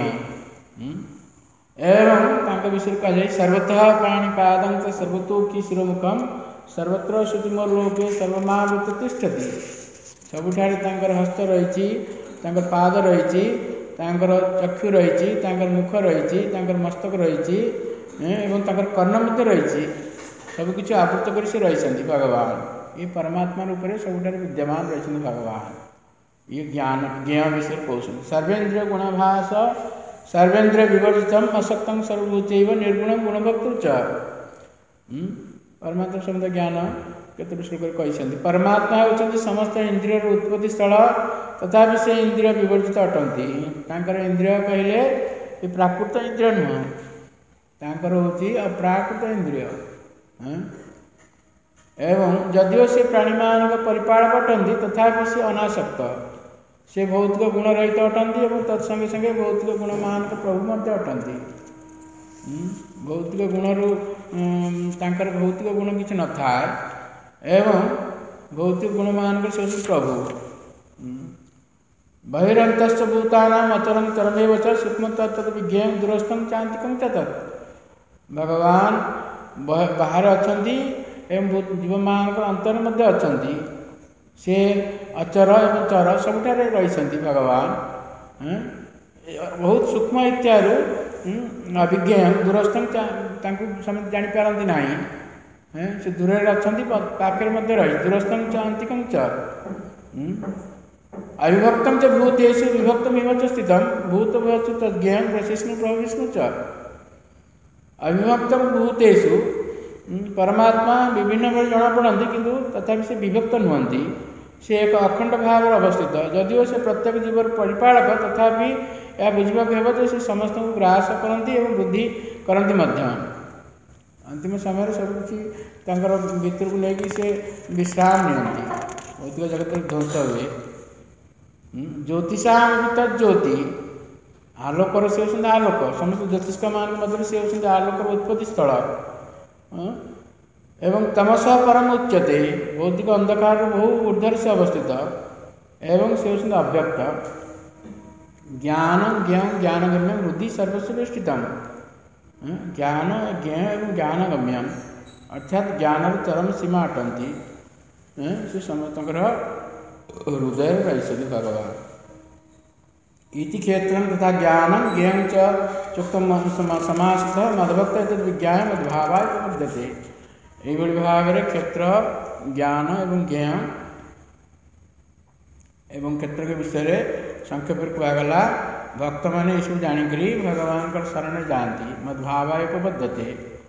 एवं विषय कह सर्वतः पाणिपादं सर्वतोखि शिरोमुखम सर्वत्र श्रुतिमोर लोके सर्वमावृत तिष्ठति सबुठार हस्त रही पाद रही चक्षु रही मुख रही मस्तक रही कर्ण मध्य रही सबकि आवृत कर रही भगवान ये परमात्मा रूप से सबुठार विद्यमान रही भगवान ये ज्ञान ज्ञेय विषय कहते सर्वेन्द्रिय गुणाभास सर्वेन्द्रिय विवर्जितम असक्तम सर्वभूत निर्गुण गुणभक्त च परमात्मा शब्द ज्ञान केतोटी श्लोक कहते परमात्मा होती समस्त इंद्रिय उत्पत्ति स्थल तथा से इंद्रिय विवर्जित अटंती इंद्रिय कहले ये प्राकृत इंद्रिय नुह तांकर होची अप्राकृत इंद्रिय एवं जदिव से प्राणी मान परिपालक अटंती तथा से अनासक्त से भौतिक गुण रहित अटंती और तत्संगे संगे भौतिक गुण मान प्रभु मध्य अटंती भौतिक गुणरू तांकर भौतिक गुण किसी न था एवं भौतिक गुण मान से प्रभु बहिरंत भूतानाम अचरम चरमेव च सूक्ष्म तत्त विज्ञेय दूरस्थम चांतिकम च तत् भगवान बाहर अच्छी एवं जीव मान अंतर मध्य अच्छी से अचर एवं चर सबुठार रही भगवान बहुत सूक्ष्म इत्यादि अभिज्ञेय दूरस्थम समझ जापारती ना से दूर अच्छा पाखे रही दूरस्थम च अंतिकम च अविभक्तम च भूतेषु विभक्तमिव च स्थितम भूत भवतु तज्ञेय प्रशिष्णु प्रभु विष्णु च अविभक्तम भूतेषु परमात्मा विभिन्न भाव जना पड़ती किंतु तथा से विभक्त नुहति से एक अखंड भाव अवस्थित जदिव से प्रत्येक जीवर परिपालक तथापि यह बुझा हे से समस्त को ग्रास करती और वृद्धि करती अंतिम समय सब भितर को लेकिन से विश्राम नियंती भौतिक जगत ध्वंस हुए ज्योतिषा ज्योति आलोकर से होती आलोक समस्त ज्योतिष मान मध्य से होती आलोकर उत्पत्ति स्थल एवं तमसा परम उच्यते भौतिक अंधकार बहु ऊर्धर से अवस्थित एवं से होती अव्यक्त ज्ञान ज्ञान ज्ञानगम्य वृद्धि सर्वस्व स्थित ज्ञान ज्ञ एवं ज्ञानगम्यम अर्थात ज्ञान चरम सीमा अटंती से समस्त हृदय रही भगवान इति क्षेत्र तथा ज्ञान ज्ञ चुक्त समासित मदभक्त विज्ञा मद्भावाय विद्यते यही भाव में क्षेत्र ज्ञान एवं ज्ञ एवं क्षेत्र के विषय में संक्षेप कहगला भक्त मैंने यू जाणिक भगवान शरण जाती मद्भावाय उपबद्धते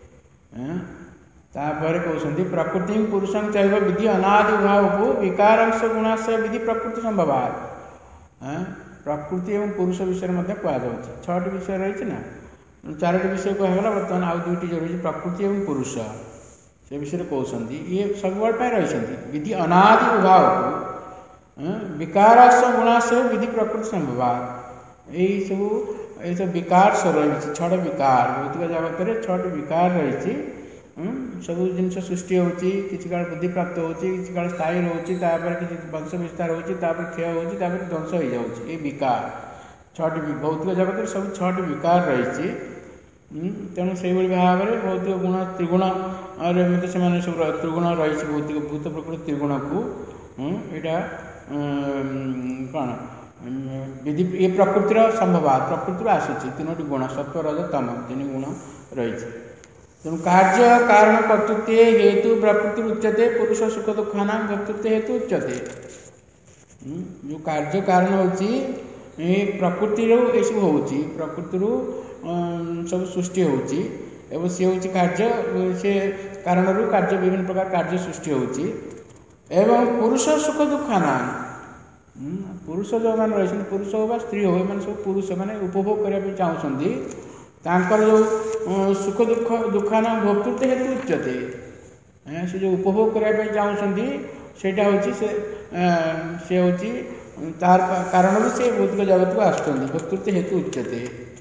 तापर कहते प्रकृति पुरुषं चैव विधि अनादि भाव को विकारंश गुणाश विधि प्रकृति संभवात प्रकृति एवं पुरुष विषय में कहुच्छे छटी विषय रही ना चारोटी विषय कहगला बर्तमान आउ दुईटी जो रही प्रकृति एवं पुरुष से विषय कहते ये सब रही विधि अनादि भाव को विकाराश गुणाश विधि प्रकृति संभवात यही सब ये सब विकार सब रही छठ विकार भौतिक जगत में छठ विकार रही सब जिन सृष्टि होती किसी काल बुद्धि प्राप्त होती किसी काल स्थायी रोचे किसी वंश विस्तार होती क्षय होती ध्वंस हो जाऊँगी ये विकार छठ भौतिक जगत में सब छठ विकार रही तेणु से भाव में भौतिक गुण त्रिगुण मत से सब त्रिगुण रही भौतिक भूत प्रकृति त्रिगुण को यहाँ कौन विधि ये प्रकृतिर संभवात प्रकृति आसूँ तीनो गुण सत्व रज तम तीन गुण रही तेणु कार्य कारण कर्तृत्व हेतु प्रकृति उच्यते पुरुष सुख दुखाना कर्तृत्व हेतु उच्यते जो कार्य कारण होची प्रकृति ये सब हो प्रकृति सब सृष्टि होची एवं सी हूँ कार्य से कारण कार्य विभिन्न प्रकार कार्य सृष्टि होची एवं पुरुष सुख दुखाना पुरुष जो मैंने रही पुरुष हो बा स्त्री हो मैंने सब पुरुष मैंने उपभोग करने चाहते तांकर जो सुख दुख दुखाना भोक्तृत्व हेतु उच्यते से जो उपभोग करने चाहते ସେଇଟା ହେଉଛି ସେ ସେ ହେଉଛି ତାର କାରଣରୁ ସେ ଭୌତିକ ଜଗତକୁ ଆସୁଛନ୍ତି। ପ୍ରକୃତି ହେତୁ ଉଚ୍ୟତେ।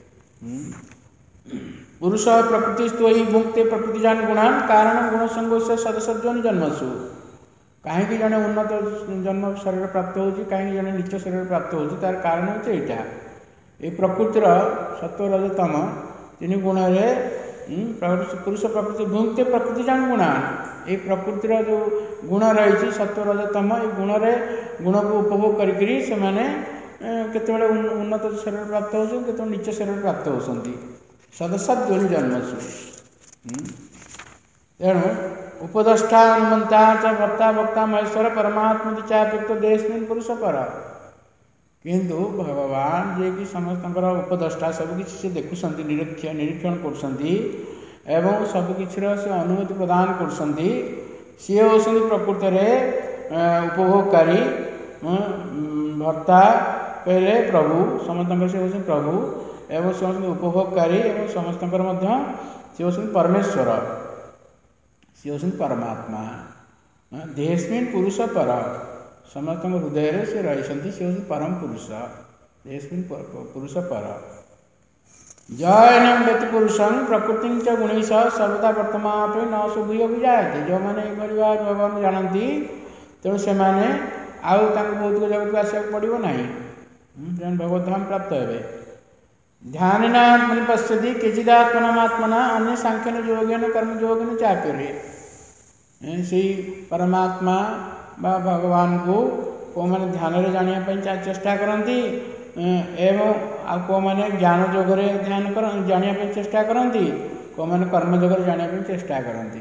ପୁରୁଷ ପ୍ରକୃତି ସ୍ତୋଇ ଭୁକ୍ତେ ପ୍ରକୃତିଜାନ ଗୁଣାନ କାରଣ ଗୁଣ ସଂଗୋଷ ସଦସଜ୍ଜନ ଜନ୍ମସୁ। କାହିଁକି ଜଣେ ଉନ୍ନତ ଜନ୍ମ ଶରୀର ପ୍ରାପ୍ତ ହେଉଛି, କାହିଁକି ଜଣେ ନିଚ ଶରୀର ପ୍ରାପ୍ତ ହେଉଛି, ତାର କାରଣ ହେଉଛି ଏଇଟା। ଏ ପ୍ରକୃତିର ସତ୍ଵ ରଜ ତମ ତିନି ଗୁଣରେ ପୁରୁଷ ପ୍ରକୃତି ଭୁକ୍ତେ ପ୍ରକୃତିଜାନ ଗୁଣାନ, ଏଇ ପ୍ରକୃତିର ଯେଉଁ ଗୁଣ ରହିଛି ସତ୍ଵ ରଜ ତମ, ଏ ଗୁଣରେ ଗୁଣକୁ ଉପଭୋଗ କରିକିରି ସେମାନେ କେତେବେଳେ ଉନ୍ନତ ଶରୀର ପ୍ରାପ୍ତ ହେଉଛନ୍ତି, କେତେବେଳେ ନିଚ ଶରୀର ପ୍ରାପ୍ତ ହେଉଛନ୍ତି। ସଦସଦ୍ୱନି ଜନ୍ମସୁ। ତେଣୁ ଉପଦେଷ୍ଟା ହନୁମନ୍ତା ଚ ଭକ୍ତା ଭକ୍ତା ମହେଶ୍ୱର ପରମାତ୍ମତି ଚାପ୍ୟୁକ୍ତ ଦେହସ୍ମିନ୍ ପୁରୁଷ ପର। କିନ୍ତୁ ଭଗବାନ ଯିଏକି ସମସ୍ତଙ୍କର ଉପଦେଷ୍ଟା, ସବୁକିଛି ସେ ଦେଖୁଛନ୍ତି, ନିରୀକ୍ଷ ନିରୀକ୍ଷଣ କରୁଛନ୍ତି ଏବଂ ସବୁକିଛିର ସେ ଅନୁମତି ପ୍ରଦାନ କରୁଛନ୍ତି, ସିଏ ହେଉଛନ୍ତି ପ୍ରକୃତରେ ଉପଭୋଗକାରୀ। ଭକ୍ତା କହିଲେ ପ୍ରଭୁ, ସମସ୍ତଙ୍କର ସେ ହେଉଛନ୍ତି ପ୍ରଭୁ ଏବଂ ସେ ହେଉଛନ୍ତି ଉପଭୋଗକାରୀ ଏବଂ ସମସ୍ତଙ୍କର ମଧ୍ୟ ସେ ହେଉଛନ୍ତି ପରମେଶ୍ୱର, ସେ ହେଉଛନ୍ତି ପରମାତ୍ମା। ଦେହସ୍ମିନ୍ ପୁରୁଷ ପର, ସମସ୍ତଙ୍କ ହୃଦୟରେ ସେ ରହିଛନ୍ତି, ସେ ହେଉଛନ୍ତି ପରମ ପୁରୁଷ। ଦେହସ୍ମିନ୍ ପୁରୁଷ ପର। ଜୟନଂ ବ୍ୟକ୍ତି ପୁରୁଷଂ ପ୍ରକୃତି ଚ ଗୁଣୈଃ ସର୍ବଦା ବର୍ତ୍ତମାନ ପାଇଁ ନ ସୁଭୂୟ ବିଜାୟତେ। ଯେଉଁମାନେ ଏଇଭଳି ଭାବରେ ଭଗବାନ ଜାଣନ୍ତି, ତେଣୁ ସେମାନେ ଆଉ ତାଙ୍କୁ ଭୌତିକ ଜଗତକୁ ଆସିବାକୁ ପଡ଼ିବ ନାହିଁ, ସେମାନେ ଭଗବତ ଧାମ ପ୍ରାପ୍ତ ହେବେ। ଧ୍ୟାନେନ ଆତ୍ମନି ପଶ୍ୟତି କେଚିଦାତ୍ମନାମାତ୍ମନା ଅନ୍ୟ ସାଂଖ୍ୟନ ଯୋଗେନ କର୍ମଯୋଗେନ ଚାପ୍ୟରେ। ସେଇ ପରମାତ୍ମା ବା ଭଗବାନଙ୍କୁ କେଉଁମାନେ ଧ୍ୟାନରେ ଜାଣିବା ପାଇଁ ଚେଷ୍ଟା କରନ୍ତି ଏବଂ ଆଉ କେଉଁମାନେ ଜ୍ଞାନ ଯୋଗରେ ଧ୍ୟାନ କର ଜାଣିବା ପାଇଁ ଚେଷ୍ଟା କରନ୍ତି, କେଉଁମାନେ କର୍ମ ଯୋଗରେ ଜାଣିବା ପାଇଁ ଚେଷ୍ଟା କରନ୍ତି।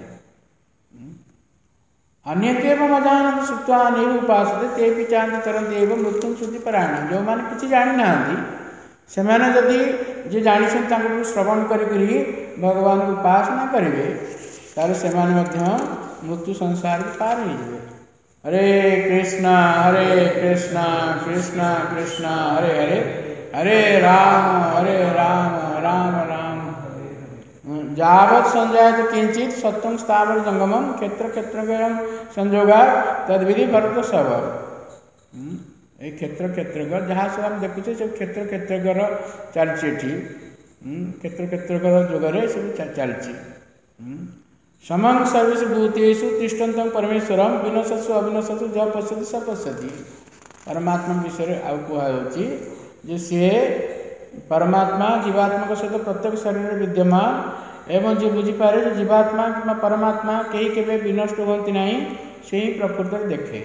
ଅନ୍ୟକେବ ମଜାନନ୍ଦ ସୁତ୍ୱା ନୈବ ଉପାସତେ ତେପି ଚାନ୍ତି ଚରନ୍ତି ଏବଂ ମୃତ୍ୟୁଂ ଶୁଦ୍ଧି ପରାୟଣ। ଯେଉଁମାନେ କିଛି ଜାଣିନାହାନ୍ତି ସେମାନେ ଯଦି ଯିଏ ଜାଣିଛନ୍ତି ତାଙ୍କୁ ଶ୍ରବଣ କରିକିରି ଭଗବାନଙ୍କୁ ଉପାସନା କରିବେ, ତାହେଲେ ସେମାନେ ମଧ୍ୟ ମୃତ୍ୟୁ ସଂସାରକୁ ପାର ହେଇଯିବେ। ହରେ କୃଷ୍ଣ ହରେ କୃଷ୍ଣ କୃଷ୍ଣ କୃଷ୍ଣ ହରେ ହରେ ହରେ ରାମ ହରେ ରାମ ରାମ ରାମ। ଯାବତ୍ ସଂଜାତ କିଞ୍ଚିତ ସତ୍ୱଂ ସ୍ଥାବର ଜଙ୍ଗମଂ କ୍ଷେତ୍ର କ୍ଷେତ୍ରଜ୍ଞ ସଂଯୋଗା ତଦ୍ବିଧି ଭରତ ସବ। এই କ୍ଷେତ୍ର କ୍ଷେତ୍ରଜ୍ଞ ଯାହା ସବୁ ଆମେ ଦେଖୁଛେ ସବୁ କ୍ଷେତ୍ର କ୍ଷେତ୍ରଜ୍ଞର ଚାଲିଛି ଏଠି, କ୍ଷେତ୍ର କ୍ଷେତ୍ରଜ୍ଞର ଯୋଗରେ ସବୁ ଚାଲିଛି। ସମଂ ସର୍ବେଷୁ ଭୂତେଷୁ ତିଷ୍ଠନ୍ତଂ ପରମେଶ୍ୱରଂ ବିନଶସ୍ୱ ଅବିନଶସ୍ୱ ଯ ପଶ୍ୟତି ସ ପଶ୍ୟତି। ପରମାତ୍ମା ବିଷୟରେ ଆଉ କୁହାଯାଉଛି ଯେ ସିଏ ପରମାତ୍ମା ଜୀବାତ୍ମାଙ୍କ ସହିତ ପ୍ରତ୍ୟେକ ଶରୀରରେ ବିଦ୍ୟମାନ ଏବଂ ଯିଏ ବୁଝିପାରେ ଯେ ଜୀବାତ୍ମା କିମ୍ବା ପରମାତ୍ମା କେହି କେବେ ବିନଷ୍ଟ ହୁଅନ୍ତି ନାହିଁ, ସେ ହିଁ ପ୍ରକୃତରେ ଦେଖେ।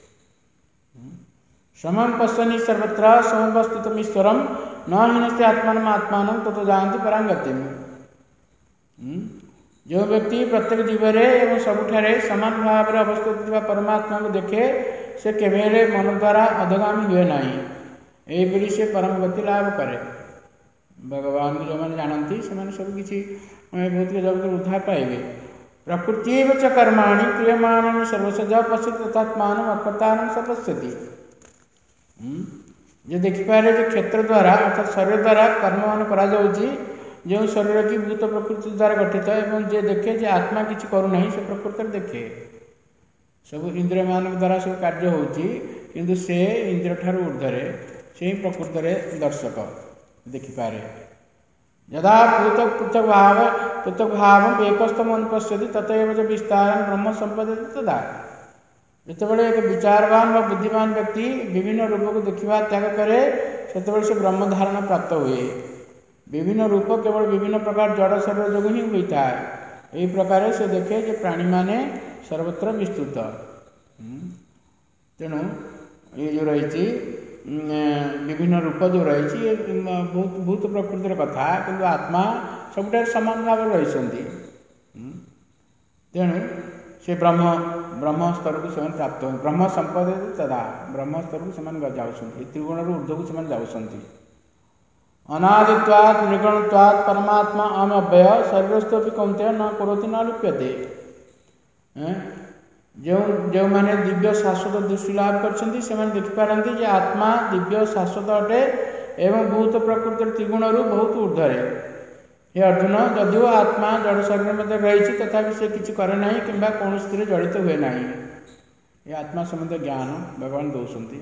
ସମଂ ପଶ୍ୟନି ସର୍ବତ୍ର ସମବସ୍ଥିତମୀଶ୍ୱରଂ ନ ହିନସ୍ତେ ଆତ୍ମାନମ ଆତ୍ମାନଂ ତतो ଯାଆନ୍ତି ପରାଙ୍ଗତିମ୍। ଯେଉଁ ବ୍ୟକ୍ତି ପ୍ରତ୍ୟେକ ଜୀବରେ ଏବଂ ସବୁଠାରେ ସମାନ ଭାବରେ ଅବସ୍ଥିତ ଥିବା ପରମାତ୍ମାକୁ ଦେଖେ, ସେ କେବେ ହେଲେ ମନ ଦ୍ୱାରା ଅଧଗାମୀ ହୁଏ ନାହିଁ, ଏହିପରି ସେ ପରମ ଗତି ଲାଭ କରେ। ଭଗବାନଙ୍କୁ ଯେଉଁମାନେ ଜାଣନ୍ତି ସେମାନେ ସବୁକିଛି ଭୌତିକ ଜଗତରୁ ଉଦ୍ଧାର ପାଇବେ। ପ୍ରକୃତ୍ୟୈବ ଚ କର୍ମାଣି କ୍ରିୟମାଣାନି ସର୍ବସ୍ୟ ଯ ପଶ୍ୟତି ତଦାତ୍ମାନଂ ଅକର୍ତ୍ତାରଂ ସ ପଶ୍ୟତି। ଯେ ଦେଖିପାରେ ଯେ କ୍ଷେତ୍ର ଦ୍ୱାରା ଅର୍ଥାତ୍ ଶରୀର ଦ୍ୱାରା କର୍ମମାନ କରାଯାଉଛି, ଯେଉଁ ଶରୀର କି ଭୂତ ପ୍ରକୃତି ଦ୍ୱାରା ଗଠିତ ଏବଂ ଯିଏ ଦେଖେ ଯେ ଆତ୍ମା କିଛି କରୁନାହିଁ, ସେ ପ୍ରକୃତରେ ଦେଖେ। ସବୁ ଇନ୍ଦ୍ରିୟମାନଙ୍କ ଦ୍ୱାରା ସବୁ କାର୍ଯ୍ୟ ହେଉଛି, କିନ୍ତୁ ସେ ଇନ୍ଦ୍ରିୟ ଠାରୁ ଉର୍ଦ୍ଧ୍ୱରେ, ସେ ହିଁ ପ୍ରକୃତରେ ଦର୍ଶକ, ଦେଖିପାରେ। ଯଦା ପୃଥକ୍ ପୃଥକ୍ ଭାବ ପୃଥକ୍ ଭାବଂ ଏକସ୍ତମ ଅନୁପଶ୍ୟତି ତତଏବ ଚ ବିସ୍ତାରଂ ବ୍ରହ୍ମ ସମ୍ପଦ୍ୟତେ ତଦା। ଯେତେବେଳେ ଏକ ବିଚାରବାନ ବା ବୁଦ୍ଧିମାନ ବ୍ୟକ୍ତି ବିଭିନ୍ନ ରୂପକୁ ଦେଖିବା ତ୍ୟାଗ କରେ, ସେତେବେଳେ ସେ ବ୍ରହ୍ମ ଧାରଣା ପ୍ରାପ୍ତ ହୁଏ। ବିଭିନ୍ନ ରୂପ କେବଳ ବିଭିନ୍ନ ପ୍ରକାର ଜଡ଼ ଶରୀର ଯୋଗୁଁ ହିଁ ହୋଇଥାଏ। ଏହି ପ୍ରକାର ସେ ଦେଖେ ଯେ ପ୍ରାଣୀମାନେ ସର୍ବତ୍ର ବିସ୍ତୃତ। ତେଣୁ ଏ ଯେଉଁ ରହିଛି ବିଭିନ୍ନ ରୂପ ଯେଉଁ ରହିଛି ବହୁତ ବହୁତ ପ୍ରକୃତିର କଥା, କିନ୍ତୁ ଆତ୍ମା ସବୁଠାରେ ସମାନ ଭାବରେ ରହିଛନ୍ତି। ତେଣୁ ସେ ବ୍ରହ୍ମ ବ୍ରହ୍ମ ସ୍ତରକୁ ସେମାନେ ପ୍ରାପ୍ତ ହୁଅନ୍ତି। ବ୍ରହ୍ମ ସମ୍ପଦ୍ୟତେ ତଦା, ବ୍ରହ୍ମ ସ୍ତରକୁ ସେମାନେ ଯାଉଛନ୍ତି, ତ୍ରିଗୁଣରୁ ଉର୍ଦ୍ଧ୍ୱକୁ ସେମାନେ ଯାଉଛନ୍ତି। ଅନାଦିତ୍ୱାତ୍ ନିର୍ଗୁଣତ୍ୱାତ୍ ପରମାତ୍ମା ଅମବ୍ୟୟ ଶରୀରସ୍ଥୋପି କୌନ୍ତେୟ ନ କରୋତି ନ ଲିପ୍ୟତେ। ଯେଉଁ ଯେଉଁମାନେ ଦିବ୍ୟ ଶାଶ୍ୱତ ଦୃଷ୍ଟି ଲାଭ କରିଛନ୍ତି, ସେମାନେ ଦେଖିପାରନ୍ତି ଯେ ଆତ୍ମା ଦିବ୍ୟ ଶାଶ୍ୱତ ଅଟେ ଏବଂ ବହୁତ ପ୍ରକୃତିର ତ୍ରିଗୁଣରୁ ବହୁତ ଉର୍ଦ୍ଧ୍ୱରେ। ହେ ଅର୍ଜୁନ, ଯଦିଓ ଆତ୍ମା ଜଡ଼ ଶରୀର ମଧ୍ୟରେ ରହିଛି, ତଥାପି ସେ କିଛି କରେ ନାହିଁ କିମ୍ବା କୌଣସିଥିରେ ଜଡ଼ିତ ହୁଏ ନାହିଁ। ये आत्मा संबंध ज्ञान भगवान दौरान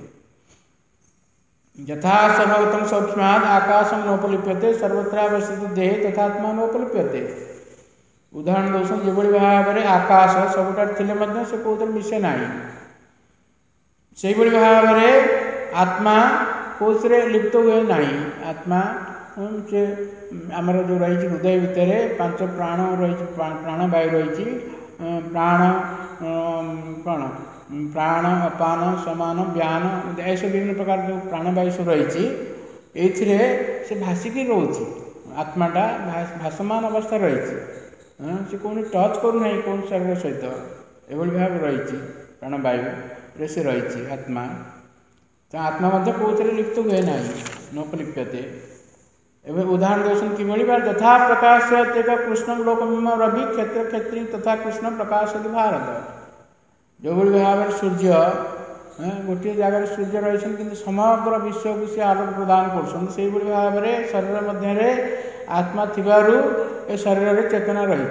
यथा सर्वगतम सौक्ष्म्याद आकाशम नोपलिप्यते सर्वत्रावस्थित देहे तथात्मा नोपलिप्यते। उदाहरण दौरान जो भाव में आकाश सबुठार थे से कौन मिसे ना से भाव में आत्मा कौशे लिप्त हुए ना। आत्मा से आमर जो रही हृदय भितर पांच प्राण रही प्राणवायु रही प्राण कौन प्राण अपान समान व्यान ऐसे विभिन्न प्रकार जो प्राणवायु सब रही ये भासिकी रोचे आत्माटा भासमान अवस्था रही से कौन टच करूना कौन शरीर सहित एभली भाव रही प्राणवायु से रही आत्मा तो आत्मा कौन लिप्त हुए ना नोपलिप्यते। एवं उदाहरण दर्शन किभली बार यथा प्रकाश कृष्ण लोकमिम रवि क्षेत्र क्षेत्री तथा कृष्ण प्रकाश भारत। जो भाव में सूर्य गोटे जगार सूर्य रही कि समग्र विश्व को सी आलोक प्रदान कर भाव में शरीर मध्य आत्मा थिबारु ए शरीर में चेतना रही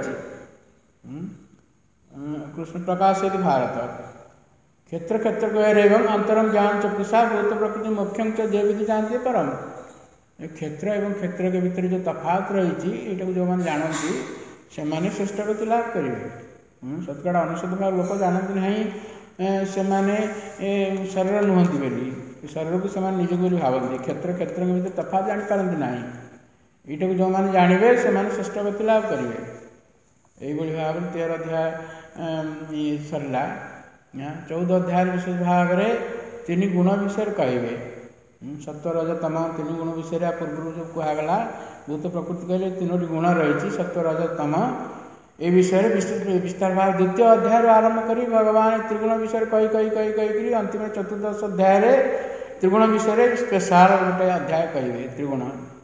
कृष्ण प्रकाश भारत। क्षेत्र क्षेत्र गयर एवं अंतरम ज्ञान चक्षुषा भूत प्रकृति मुख्यम च जे विधि जानते परम। क्षेत्र एवं क्षेत्र के भीतर जो तफात रही ये जो मैंने जानती से मैंने श्रेष्ठ गति लाभ करेंगे। शतकड़ा अणुशत भाग लोक जानती ना से शरीर नुहति बोली शरीर को से निज को भावती क्षेत्र क्षेत्र के भीतर तफात जापारती ना यटा को जो मैंने जानवे से श्रेष्ठ गति लाभ करेंगे। यही भाव में तेरह अध्याय सरला चौदह अध्याय विशेष भाव में तीन गुण विषय कहे सत्व रज तम तीन गुण विषय पूर्व जो कहगला भूत प्रकृति कहले तीनो गुण रही सत्व रज तम ए विषय विस्तृत विस्तार भाव द्वितीय अध्याय आरंभ करी भगवान त्रिगुण विषय कही कही कही कही अंतिम चतुर्दश अध्याय त्रिगुण विषय स्पेशल गोटे अध्याय कहे त्रिगुण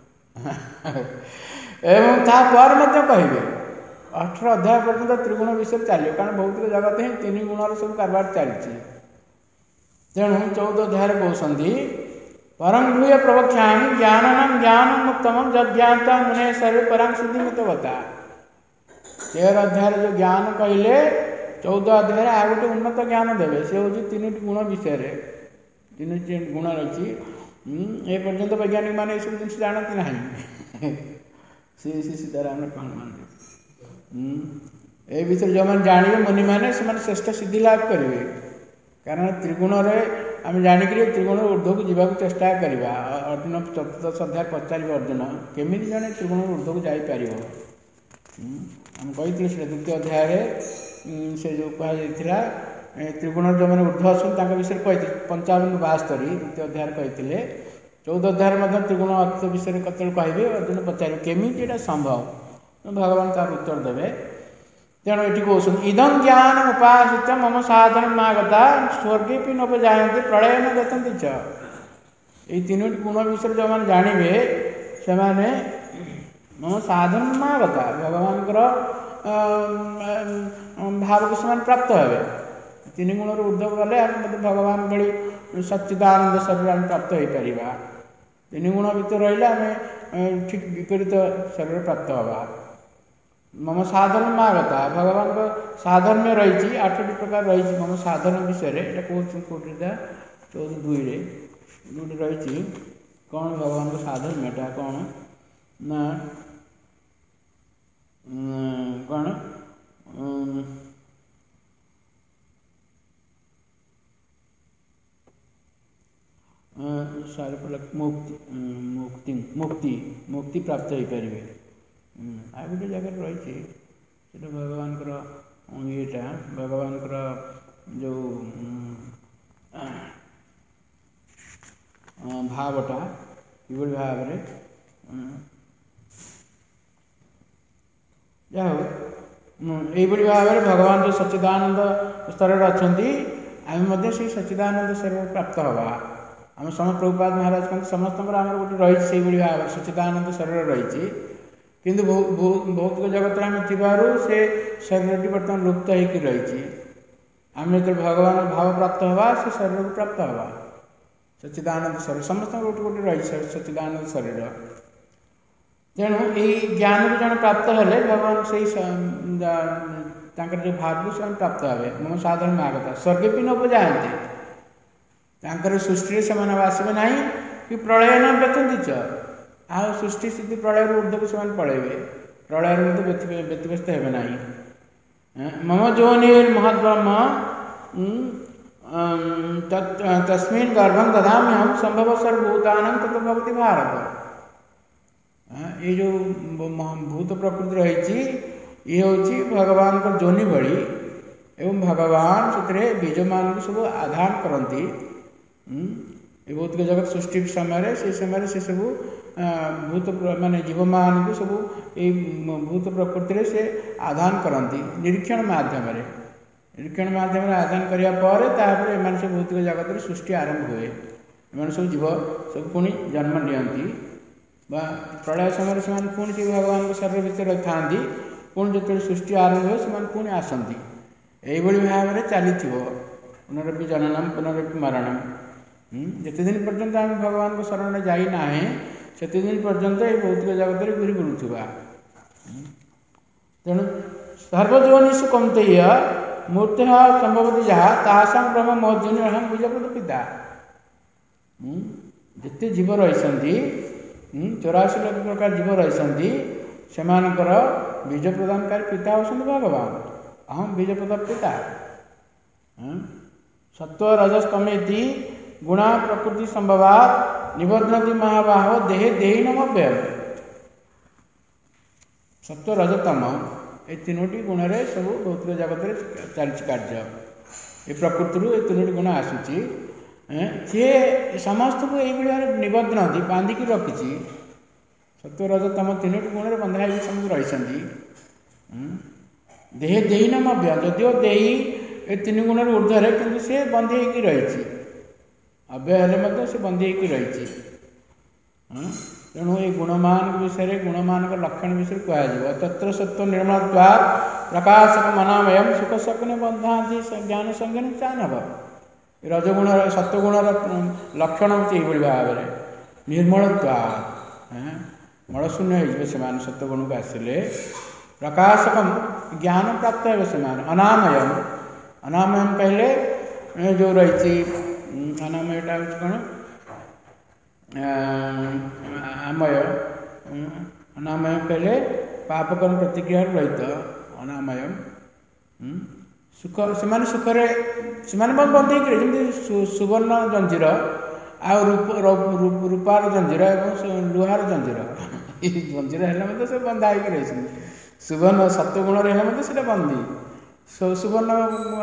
एवं तापर कहे अठारह अध्याय पर्यटन त्रिगुण विषय चलो कारण भौतिक जगत ही तीन गुणर सब कारबार चलती तेणु चौदह अध्याय कहते परम भूय प्रवक्षा ज्ञानम ज्ञानम उत्तम जज्ञाता मुने सर्व परम सिद्धि मत बता। तेरह अध्याय जो ज्ञान कहले चौदह अध्याय आ गए उन्नत ज्ञान देवे से हूँ तीन गुण विषय तीन गुण रही ए पर्यंत वैज्ञानिक मैंने सब जिन जानती ना श्री श्री सीताराम कौन मानते ए विषय जो मैंने जानवे मुनि मैंने श्रेष्ठ सिद्धि लाभ करेंगे कारण त्रिगुण आम जाणिक त्रिगुण ऊर्ध्व को जावाक चेष्टा करवा। अर्जुन चतुर्दश अध्याय पचार अर्जुन केमी जड़े त्रिगुण ऊर्ध्व को जापर आम कही से द्वितीय अध्याय से जो कहुला त्रिगुण जो मैंने ऊर्ध्व आसन विषय कही पंचावन बास्तरी द्वितीय अध्याय कही चौदह अध्याय त्रिगुण अतीत विषय कत कहे अर्जुन पचार केमी संभव भगवान तार उत्तर देवे। तेणु ये कौन इदम ज्ञान उपासित मम साधन मागता स्वर्गे भी नजाते प्रलय न गति च ये तीन गुण विषय जो मैंने जानवे से मम साधन मागता भगवान भाव को से प्राप्त हे तीन गुण ऊर्ध्व गले भगवान भली सच्चिदानंद शरीर आम प्राप्त हो पार तीन गुण भर रहा आम ठीक विपरीत शरीर प्राप्त हवा। मम साधन मागता भगवान को साधन में रही आठटी प्रकार रही मम साधन विषय ये कहते कोटा चौदह दुई गोटे रही कौन भगवान को साधन मेटा कौन ना कौन सारे मुक्ति मुक्ति मुक्ति मुक्ति प्राप्त हो पारे आ गोटे जगह रही भगवान येटा भगवान जो भावटा कि भाव में जाओ यही भाव में भगवान जो सच्चिदानंद स्तर अच्छा आम से सच्चिदानंद शरीर प्राप्त हवा आम समय प्रभुपाद महाराज कहते समस्त आम गोटे रही से भाव सच्चिदानंद शरीर रही किंतु भौतिक जगत आम थिबारु से शरीर बर्तमान लुप्त होकर रही आम जो भगवान भाव प्राप्त हवा से शरीर को प्राप्त हवा सच्चिदानंद शरीर समस्त गोटे गोटे रही सच्चिदानंद शरीर। तेणु यही ज्ञान को जन प्राप्त हेले भगवान से ତାଙ୍କର ଯେଉଁ ଭାବକୁ ସେମାନେ ପ୍ରାପ୍ତ ହେବେ। ମମ ସାଧାରଣ ଆଗତା ସ୍ୱର୍ଗେ ବି ନ ଯାଆନ୍ତି, ତାଙ୍କର ସୃଷ୍ଟିରେ ସେମାନେ ଆସିବେ ନାହିଁ କି ପ୍ରଳୟ ନ ବ୍ୟଥନ୍ତି ଚ, ଆଉ ସୃଷ୍ଟି ସ୍ଥିତି ପ୍ରଳୟରୁ ଉର୍ଦ୍ଧ୍ୱକୁ ସେମାନେ ପଳେଇବେ, ପ୍ରଳୟରେ ମଧ୍ୟ ବ୍ୟତିବ୍ୟସ୍ତ ହେବେ ନାହିଁ। ମମ ଯୋନିର୍ ମହଦ୍ବ୍ରହ୍ମ ତସ୍ମିନ୍ ଗର୍ଭଂ ଦଦାମ୍ୟହଂ ସମ୍ଭବ ସର୍ବଭୂତାନାଂ ତତ୍ ଭବତି ଭାରତ। ଏଇ ଯେଉଁ ଭୂତ ପ୍ରକୃତି ରହିଛି ଇଏ ହେଉଛି ଭଗବାନଙ୍କ ଯୋନି ଭଳି, ଏବଂ ଭଗବାନ ସେଥିରେ ବୀଜମାନଙ୍କୁ ସବୁ ଆଧାନ କରନ୍ତି। ଏ ଭୌତିକ ଜଗତ ସୃଷ୍ଟି ସମୟରେ ସେ ସମୟରେ ସେ ସବୁ ଭୂତ ମାନେ ଜୀବମାନଙ୍କୁ ସବୁ ଏଇ ଭୂତ ପ୍ରକୃତିରେ ସେ ଆଧାନ କରନ୍ତି ନିରୀକ୍ଷଣ ମାଧ୍ୟମରେ। ନିରୀକ୍ଷଣ ମାଧ୍ୟମରେ ଆଦାନ କରିବା ପରେ ତାପରେ ଏମାନେ ସବୁ ଭୌତିକ ଜଗତରେ ସୃଷ୍ଟି ଆରମ୍ଭ ହୁଏ। ଏମାନେ ସବୁ ଜୀବ ସବୁ ପୁଣି ଜନ୍ମ ନିଅନ୍ତି ବା ପ୍ରଳୟ ସମୟରେ ସେମାନେ ପୁଣି ସେ ଭଗବାନଙ୍କ ଶରୀର ଭିତରେ ଥାଆନ୍ତି। ପୁଣି ଯେତେବେଳେ ସୃଷ୍ଟି ଆରମ୍ଭ ହୁଏ ସେମାନେ ପୁଣି ଆସନ୍ତି। ଏଇଭଳି ଭାବରେ ଚାଲିଥିବ ପୁନରପି ଜନନମ୍ ପୁନରପି ମରଣମ୍। ଯେତେ ଦିନ ପର୍ଯ୍ୟନ୍ତ ଆମେ ଭଗବାନଙ୍କ ଶରଣରେ ଯାଇନାହେଁ ସେତେଦିନ ପର୍ଯ୍ୟନ୍ତ ଏଇ ଭୌତିକ ଜଗତରେ ଘୁରି ବୁଲୁଥିବା। ତେଣୁ ସର୍ବଜୋନିଷୁ କୌନ୍ତେୟ ମୂର୍ତ୍ତିଃ ସମ୍ଭବତି ଯାହା ତାହାସାଂ ବ୍ରହ୍ମ ମହୋଜନି ଅହଂ ବୀଜପ୍ରଦ ପିତା। ଯେତେ ଜୀବ ରହିଛନ୍ତି, ଚଉରାଶୀ ଲକ୍ଷ ପ୍ରକାର ଜୀବ ରହିଛନ୍ତି, ସେମାନଙ୍କର ବୀଜ ପ୍ରଦାନକାରୀ ପିତା ହେଉଛନ୍ତି ଭଗବାନ। ଅହଂ ବୀଜପ୍ରଦ ପିତା। ସତ୍ଵ ରଜସ୍ତମେତି ଗୁଣା ପ୍ରକୃତି ସମ୍ଭବା ନିବଧ୍ନତି ମହାବାହ ଦେହେ ଦେହିନମବ୍ୟୟ। ସତ୍ଵ ରଜତମ ଏ ତିନୋଟି ଗୁଣରେ ସବୁ ଭୌତିକ ଜଗତରେ ଚାଲିଛି କାର୍ଯ୍ୟ। ଏ ପ୍ରକୃତିରୁ ଏ ତିନୋଟି ଗୁଣ ଆସୁଛି। ସିଏ ସମସ୍ତଙ୍କୁ ଏଇଭଳି ଭାବରେ ନିବଧ୍ନନ୍ତି ବାନ୍ଧିକି ରଖିଛି। ସତ୍ଵ ରଜତମ ତିନୋଟି ଗୁଣରେ ବନ୍ଧା ହେଇକି ସମସ୍ତେ ରହିଛନ୍ତି। ଦେହେ ଦେହିନମବ୍ୟୟ, ଯଦିଓ ଦେହି ଏ ତିନି ଗୁଣର ଊର୍ଦ୍ଧ୍ୱରେ କିନ୍ତୁ ସେ ବନ୍ଦୀ ହେଇକି ରହିଛି। ଅବ୍ୟୟ ହେଲେ ମଧ୍ୟ ସେ ବନ୍ଦୀ ହେଇକି ରହିଛି। ତେଣୁ ଏଇ ଗୁଣମାନଙ୍କ ବିଷୟରେ ଗୁଣମାନଙ୍କ ଲକ୍ଷଣ ବିଷୟରେ କୁହାଯିବ। ତତ୍ର ସତ୍ଵ ନିର୍ମଳତ୍ୱାତ୍ ପ୍ରକାଶକ ମନାମୟମ୍ ସୁଖ ଶକୁନି ବନ୍ଧାନ୍ତି ଜ୍ଞାନ ସଙ୍ଗେନ ଚାନବ। ରଜଗୁଣର ସତ୍ୱଗୁଣର ଲକ୍ଷଣ ହେଉଛି ଏଇଭଳି ଭାବରେ ନିର୍ମଳତ୍ୱାତ୍, ମଳଶୂନ୍ୟ ହେଇଯିବେ ସେମାନେ ସତ୍ୱଗୁଣକୁ ଆସିଲେ। ପ୍ରକାଶକମ ଜ୍ଞାନ ପ୍ରାପ୍ତ ହେବେ ସେମାନେ। ଅନାମୟମ୍, ଅନାମୟମ୍ କହିଲେ ଯେଉଁ ରହିଛି ଅନାମୟଟା ହେଉଛି କ'ଣ ଆମୟ, ଅନାମୟ କହିଲେ ପାପକର୍ମ ପ୍ରତିକ୍ରିୟାରୁ ରହିତ ଅନାମୟମ୍। ସୁଖ ସେମାନେ ସୁଖରେ ସେମାନେ ବନ୍ଦୀ ହେଇକି ଯେମିତି ସୁବର୍ଣ୍ଣ ଜଞ୍ଜିର ଆଉ ରୂପାର ଜଞ୍ଜିର ଏବଂ ଲୁହାର ଜଞ୍ଜିର, ଏଇ ଜଞ୍ଜିର ହେଲେ ମଧ୍ୟ ସେ ବନ୍ଧା ହେଇକି ରହିଛନ୍ତି। ସୁବର୍ଣ୍ଣ ସତ୍ୱଗୁଣରେ ହେଲେ ମଧ୍ୟ ସେଇଟା ବନ୍ଦୀ। ସୁବର୍ଣ୍ଣ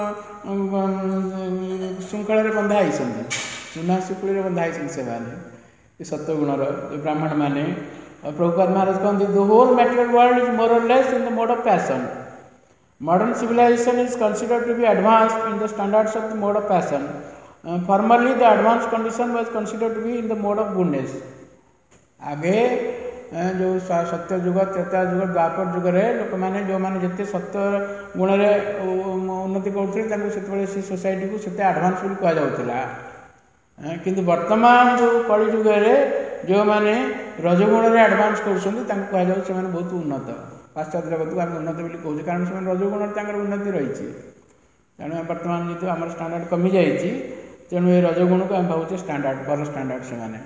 ଶୃଙ୍ଖଳରେ ବନ୍ଧା ହେଇଛନ୍ତି, ସୁନା ଶୁକୁଳିରେ ବନ୍ଧା ହେଇଛନ୍ତି ସେମାନେ ଏ ସତ୍ୱଗୁଣର ଏ ବ୍ରାହ୍ମଣ ମାନେ। ପ୍ରଭୁପାଦ ମହାରାଜ କହନ୍ତି the whole material world is more or less in the mode of passion. Modern civilization is considered to be advanced in the standards of the mode of passion. Uh, formerly the advanced condition was considered to be in the mode of goodness. ଆଗେ ଯେଉଁ ସତ୍ୟ ଯୁଗ, ତ୍ରେତା ଯୁଗ, ଦ୍ୱାପର ଯୁଗରେ ଲୋକମାନେ ଯେଉଁମାନେ ଯେତେ ସତ୍ୟ ଗୁଣରେ ଉନ୍ନତି କରୁଥିଲେ ତାଙ୍କୁ ସେତେବେଳେ ସେ ସୋସାଇଟିକୁ ସେତେ ଆଡ଼ଭାନ୍ସ ବୋଲି କୁହାଯାଉଥିଲା। କିନ୍ତୁ ବର୍ତ୍ତମାନ ଯେଉଁ କଳି ଯୁଗରେ ଯେଉଁମାନେ ରଜଗୁଣରେ ଆଡ଼ଭାନ୍ସ କରୁଛନ୍ତି ତାଙ୍କୁ କୁହାଯାଉଛି ସେମାନେ ବହୁତ ଉନ୍ନତ। ପାଶ୍ଚାତ୍ୟ ଜଗତକୁ ଆମେ ଉନ୍ନତ ବୋଲି କହୁଛୁ କାରଣ ସେମାନେ ରଜଗୁଣରେ ତାଙ୍କର ଉନ୍ନତି ରହିଛି। ତେଣୁ ବର୍ତ୍ତମାନ ଯେହେତୁ ଆମର ଷ୍ଟାଣ୍ଡାର୍ଡ଼ କମିଯାଇଛି, ତେଣୁ ଏ ରଜଗୁଣକୁ ଆମେ ଭାବୁଛେ ଷ୍ଟାଣ୍ଡାର୍ଡ଼, ଭଲ ଷ୍ଟାଣ୍ଡାର୍ଡ଼ ସେମାନେ।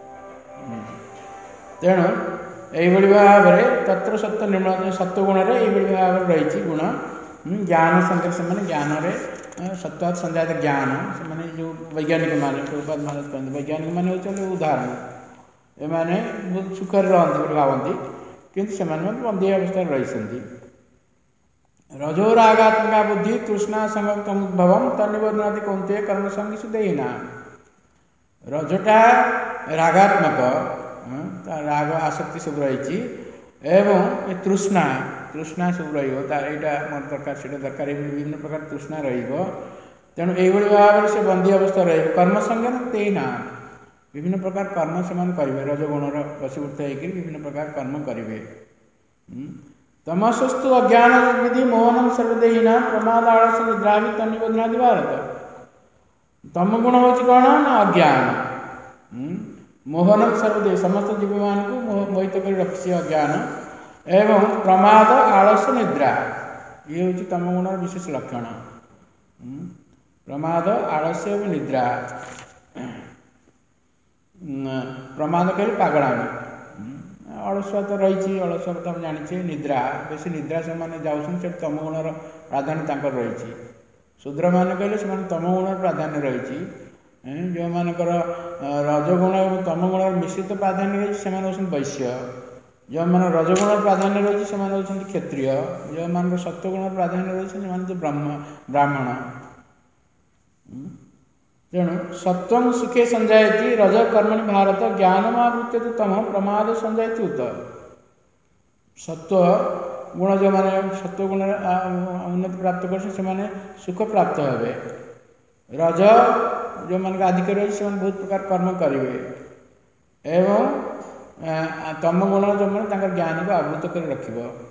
ତେଣୁ ଏଇଭଳି ଭାବରେ ତତ୍ର ସତ୍ୟ ନିର୍ମଳ ସତ୍ୱଗୁଣରେ ଏଇଭଳି ଭାବରେ ରହିଛି ଗୁଣ। ଜ୍ଞାନ ସଙ୍ଗେ ସେମାନେ ଜ୍ଞାନରେ ସତ୍ୱାତ୍ ସଞ୍ଜାତ ଜ୍ଞାନ, ସେମାନେ ଯେଉଁ ବୈଜ୍ଞାନିକ ମାନେ ପ୍ରଭୁପାଦ ମହାରାଜ କହନ୍ତି ବୈଜ୍ଞାନିକ ମାନେ ହେଉଛନ୍ତି ଉଦାହରଣ। ଏମାନେ ବହୁତ ସୁଖରେ ରହନ୍ତି ବୋଲି ଭାବନ୍ତି କିନ୍ତୁ ସେମାନେ ମଧ୍ୟ ବନ୍ଦୀ ଅବସ୍ଥାରେ ରହିଛନ୍ତି। ରଜୋରାଗାତ୍ମିକା ବୁଦ୍ଧି ତୃଷ୍ଣା ସଙ୍ଗତମୁଦ୍ଭବମ୍ ତନ୍ନିବଧ୍ନାତି କୌନ୍ତେୟ କର୍ମସଙ୍ଗୀଷୁ ଦେହିନା। ରଜଟା ରାଗାତ୍ମକ, ତା ରାଗ ଆସକ୍ତି ସବୁ ରହିଛି ଏବଂ ଏ ତୃଷ୍ଣା ତୃଷ୍ଣା ସବୁ ରହିବ। ତାର ଏଇଟା ମୋର ଦରକାର ସେଇଟା ଦରକାର ଏମିତି ବିଭିନ୍ନ ପ୍ରକାର ତୃଷ୍ଣା ରହିବ। ତେଣୁ ଏଇଭଳି ଭାବରେ ସେ ବନ୍ଦୀ ଅବସ୍ଥା ରହିବ। କର୍ମ ସଙ୍ଗେନ ଦେହିନା, ବିଭିନ୍ନ ପ୍ରକାର କର୍ମ ସେମାନେ କରିବେ। ରଜଗୁଣର ବଶୀଭୂତ ହେଇକି ବିଭିନ୍ନ ପ୍ରକାର କର୍ମ କରିବେ। ତମସସ୍ତୁ ଅଜ୍ଞାନ ବିଧି ମୋହନଂ ସର୍ବଦେହିନା ପ୍ରମାଦ ଆଳସ ନିଦ୍ରାଭି ତନ୍ନିବଧ୍ନାତି ଭାରତ। ତମ ଗୁଣ ହେଉଛି କ'ଣ ନା ଅଜ୍ଞାନ, ମୋହନଂ ସର୍ବଦେହୀ ସମସ୍ତ ଜୀବମାନଙ୍କୁ ମୋହିତ କରି ରଖିଛି ଅଜ୍ଞାନ, ଏବଂ ପ୍ରମାଦ ଆଳସ ନିଦ୍ରା ये हूँ तमगुणर विशेष लक्षण। प्रमाद आलस्य और निद्रा। प्रमाद कहले पागलामी अलसुआ तो रही अलसुआ तो जानी निद्रा बेसी निद्रा से मैंने जाऊँ तमगुणर प्राधान्य रही। शूद्र मान कहले से तमगुणर प्राधान्य रही। जो मानकर रजगुण और तमगुण मिश्रित प्राधान्य रही से वैश्य। जो मान रजगुण प्राधान्य रही से क्षत्रिय। जो मान सत्वगुण प्राधान्य रही से ब्रह्म ब्राह्मण। तेणु सत्वं सुखे संजायति रज कर्मणि भारत ज्ञानमावृत्य तो तम प्रमाद संजायति उत। सत्व गुण जो मैंने सत्व गुण उन्नति प्राप्त कर सुख प्राप्त हे। रज जो मान आधिक रही से बहुत प्रकार कर्म करेंगे एवं तम गुण जो मैंने ज्ञान को आवृत कर रख।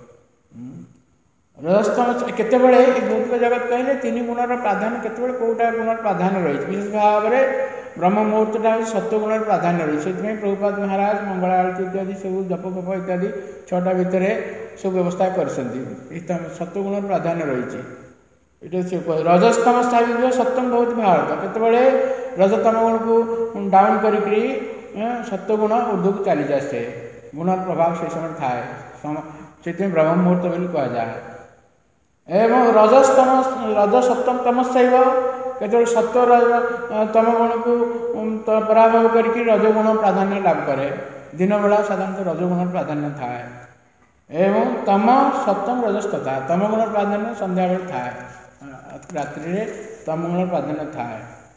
रजस्तम केत भौतिक जगत कहले तीन गुणर प्राधान्य केत कौटा गुणर प्राधान्य रही। विशेष भाव में ब्रह्म मुहूर्तटा हूँ सत्वगुणर प्राधान्य रही। से प्रभुपाद महाराज मंगला आरती इत्यादि सब जप फप इत्यादि छटा भितर सब व्यवस्था कर सत्वगुणर प्राधान्य रही। रजस्तम स्थापित सप्तम बहुत भारत केतबले रजतम गुण को डाउन करी सत्वगुण ऊर्ध्व को चली जाए गुण प्रभाव से समय थाए से ब्रह्म मुहूर्त बोली कहुए। एवं रजस्तम रज सप्तम तमस्व केतल सत्व तम गुण को पराभव करके रजगुण प्राधान्य लाभ करे। दिन बेला साधारणतः रजगुण प्राधान्य थाए एवं तम सप्तम रजस्तथा तम गुण प्राधान्य संध्या बेल थाए रात्रि तम गुण प्राधान्य थाए।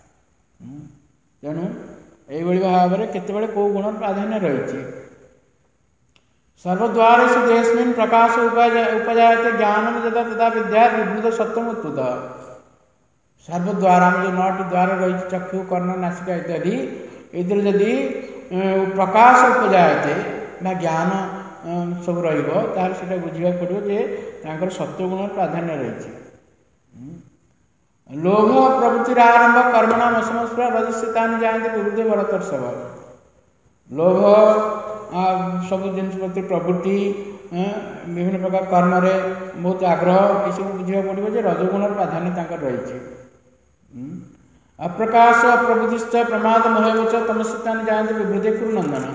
तेणु यही भाव में केतबले कौ गुण प्राधान्य रही। सर्वद्वारेषु देहस्मिन् प्रकाश उपजायते ज्ञानम यदा तदा विद्या विभूत सत्वम उत्पुत। सर्वद्वारा जो नौटी द्वार रही चक्षु कर्ण नासिका इत्यादि इधर जदि प्रकाश उपजायते ना ज्ञान सब रहा बुझा पड़ो जे सत्वगुण प्राधान्य रही। लोभ प्रवृत्तिर आरंभ कर्मणाम असमस्पृहा रजस्यता जानते विरुद्ध भरतर्षभ। लोभ सब जिनस प्रति प्रवृत्ति विभिन्न प्रकार कर्म बहुत आग्रह ये सब बुझा पड़ो जे रजगुण प्राधान्य रही। अप्रकाश अप्रबुद्धिश्च प्रमाद मोहवच तमस्यता जानते विवृद्धि कुरु नंदन।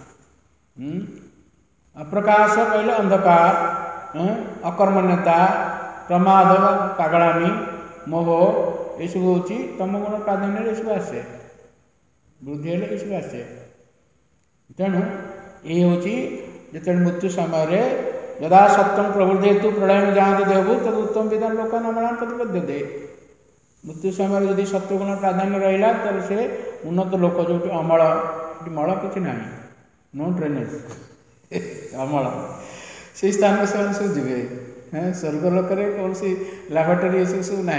अप्रकाश कहले अंधकार अकर्मण्यता प्रमाद पागलामी मोह ये सब हूँ तम गुण प्राधान्य सब आसे वृद्धि हेले ये सब आसे। तेणु ये हूँ जो मृत्यु समय यदा सप्तम प्रवृद्धि हेतु प्रलय जानते देहभू तद उत्तम विधान लोक नमलान प्रतिपद्य दे। मृत्यु समय यदि सत्वगुण प्राधान्य रहा तो से उन्नत लोक जो अमल मल कि ना नो ड्रेनेज अमल से स्थान को सब सब जी स्वर्गलोक कौन सी लाबोरेटरी ये सब ना।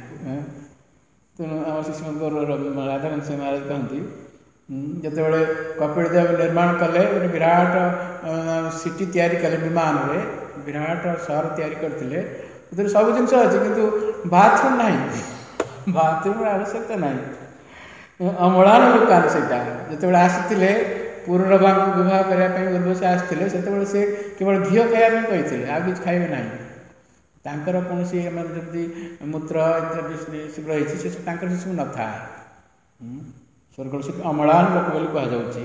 तेणु आम शिशु राधाकांत सिंह महाराज कहती जितेबाला कपिल देव निर्माण कले गोटे विराट सिटी तैयारी कले विमान में विराट सहर तैयारी करते सब जिनस अच्छे किंतु बाथरूम ना बाथरूम आवश्यकता ना अमलान लोकान से जिते आसते पूर्णभा विवाह करने उर्वशी आसते से केवल घी खाया कहते आ कि खाइबे ना कौन जमी मूत्र इत्यादि सब रही से सब न था स्वर्ग से अमलान लोक बोली कहुच्छी।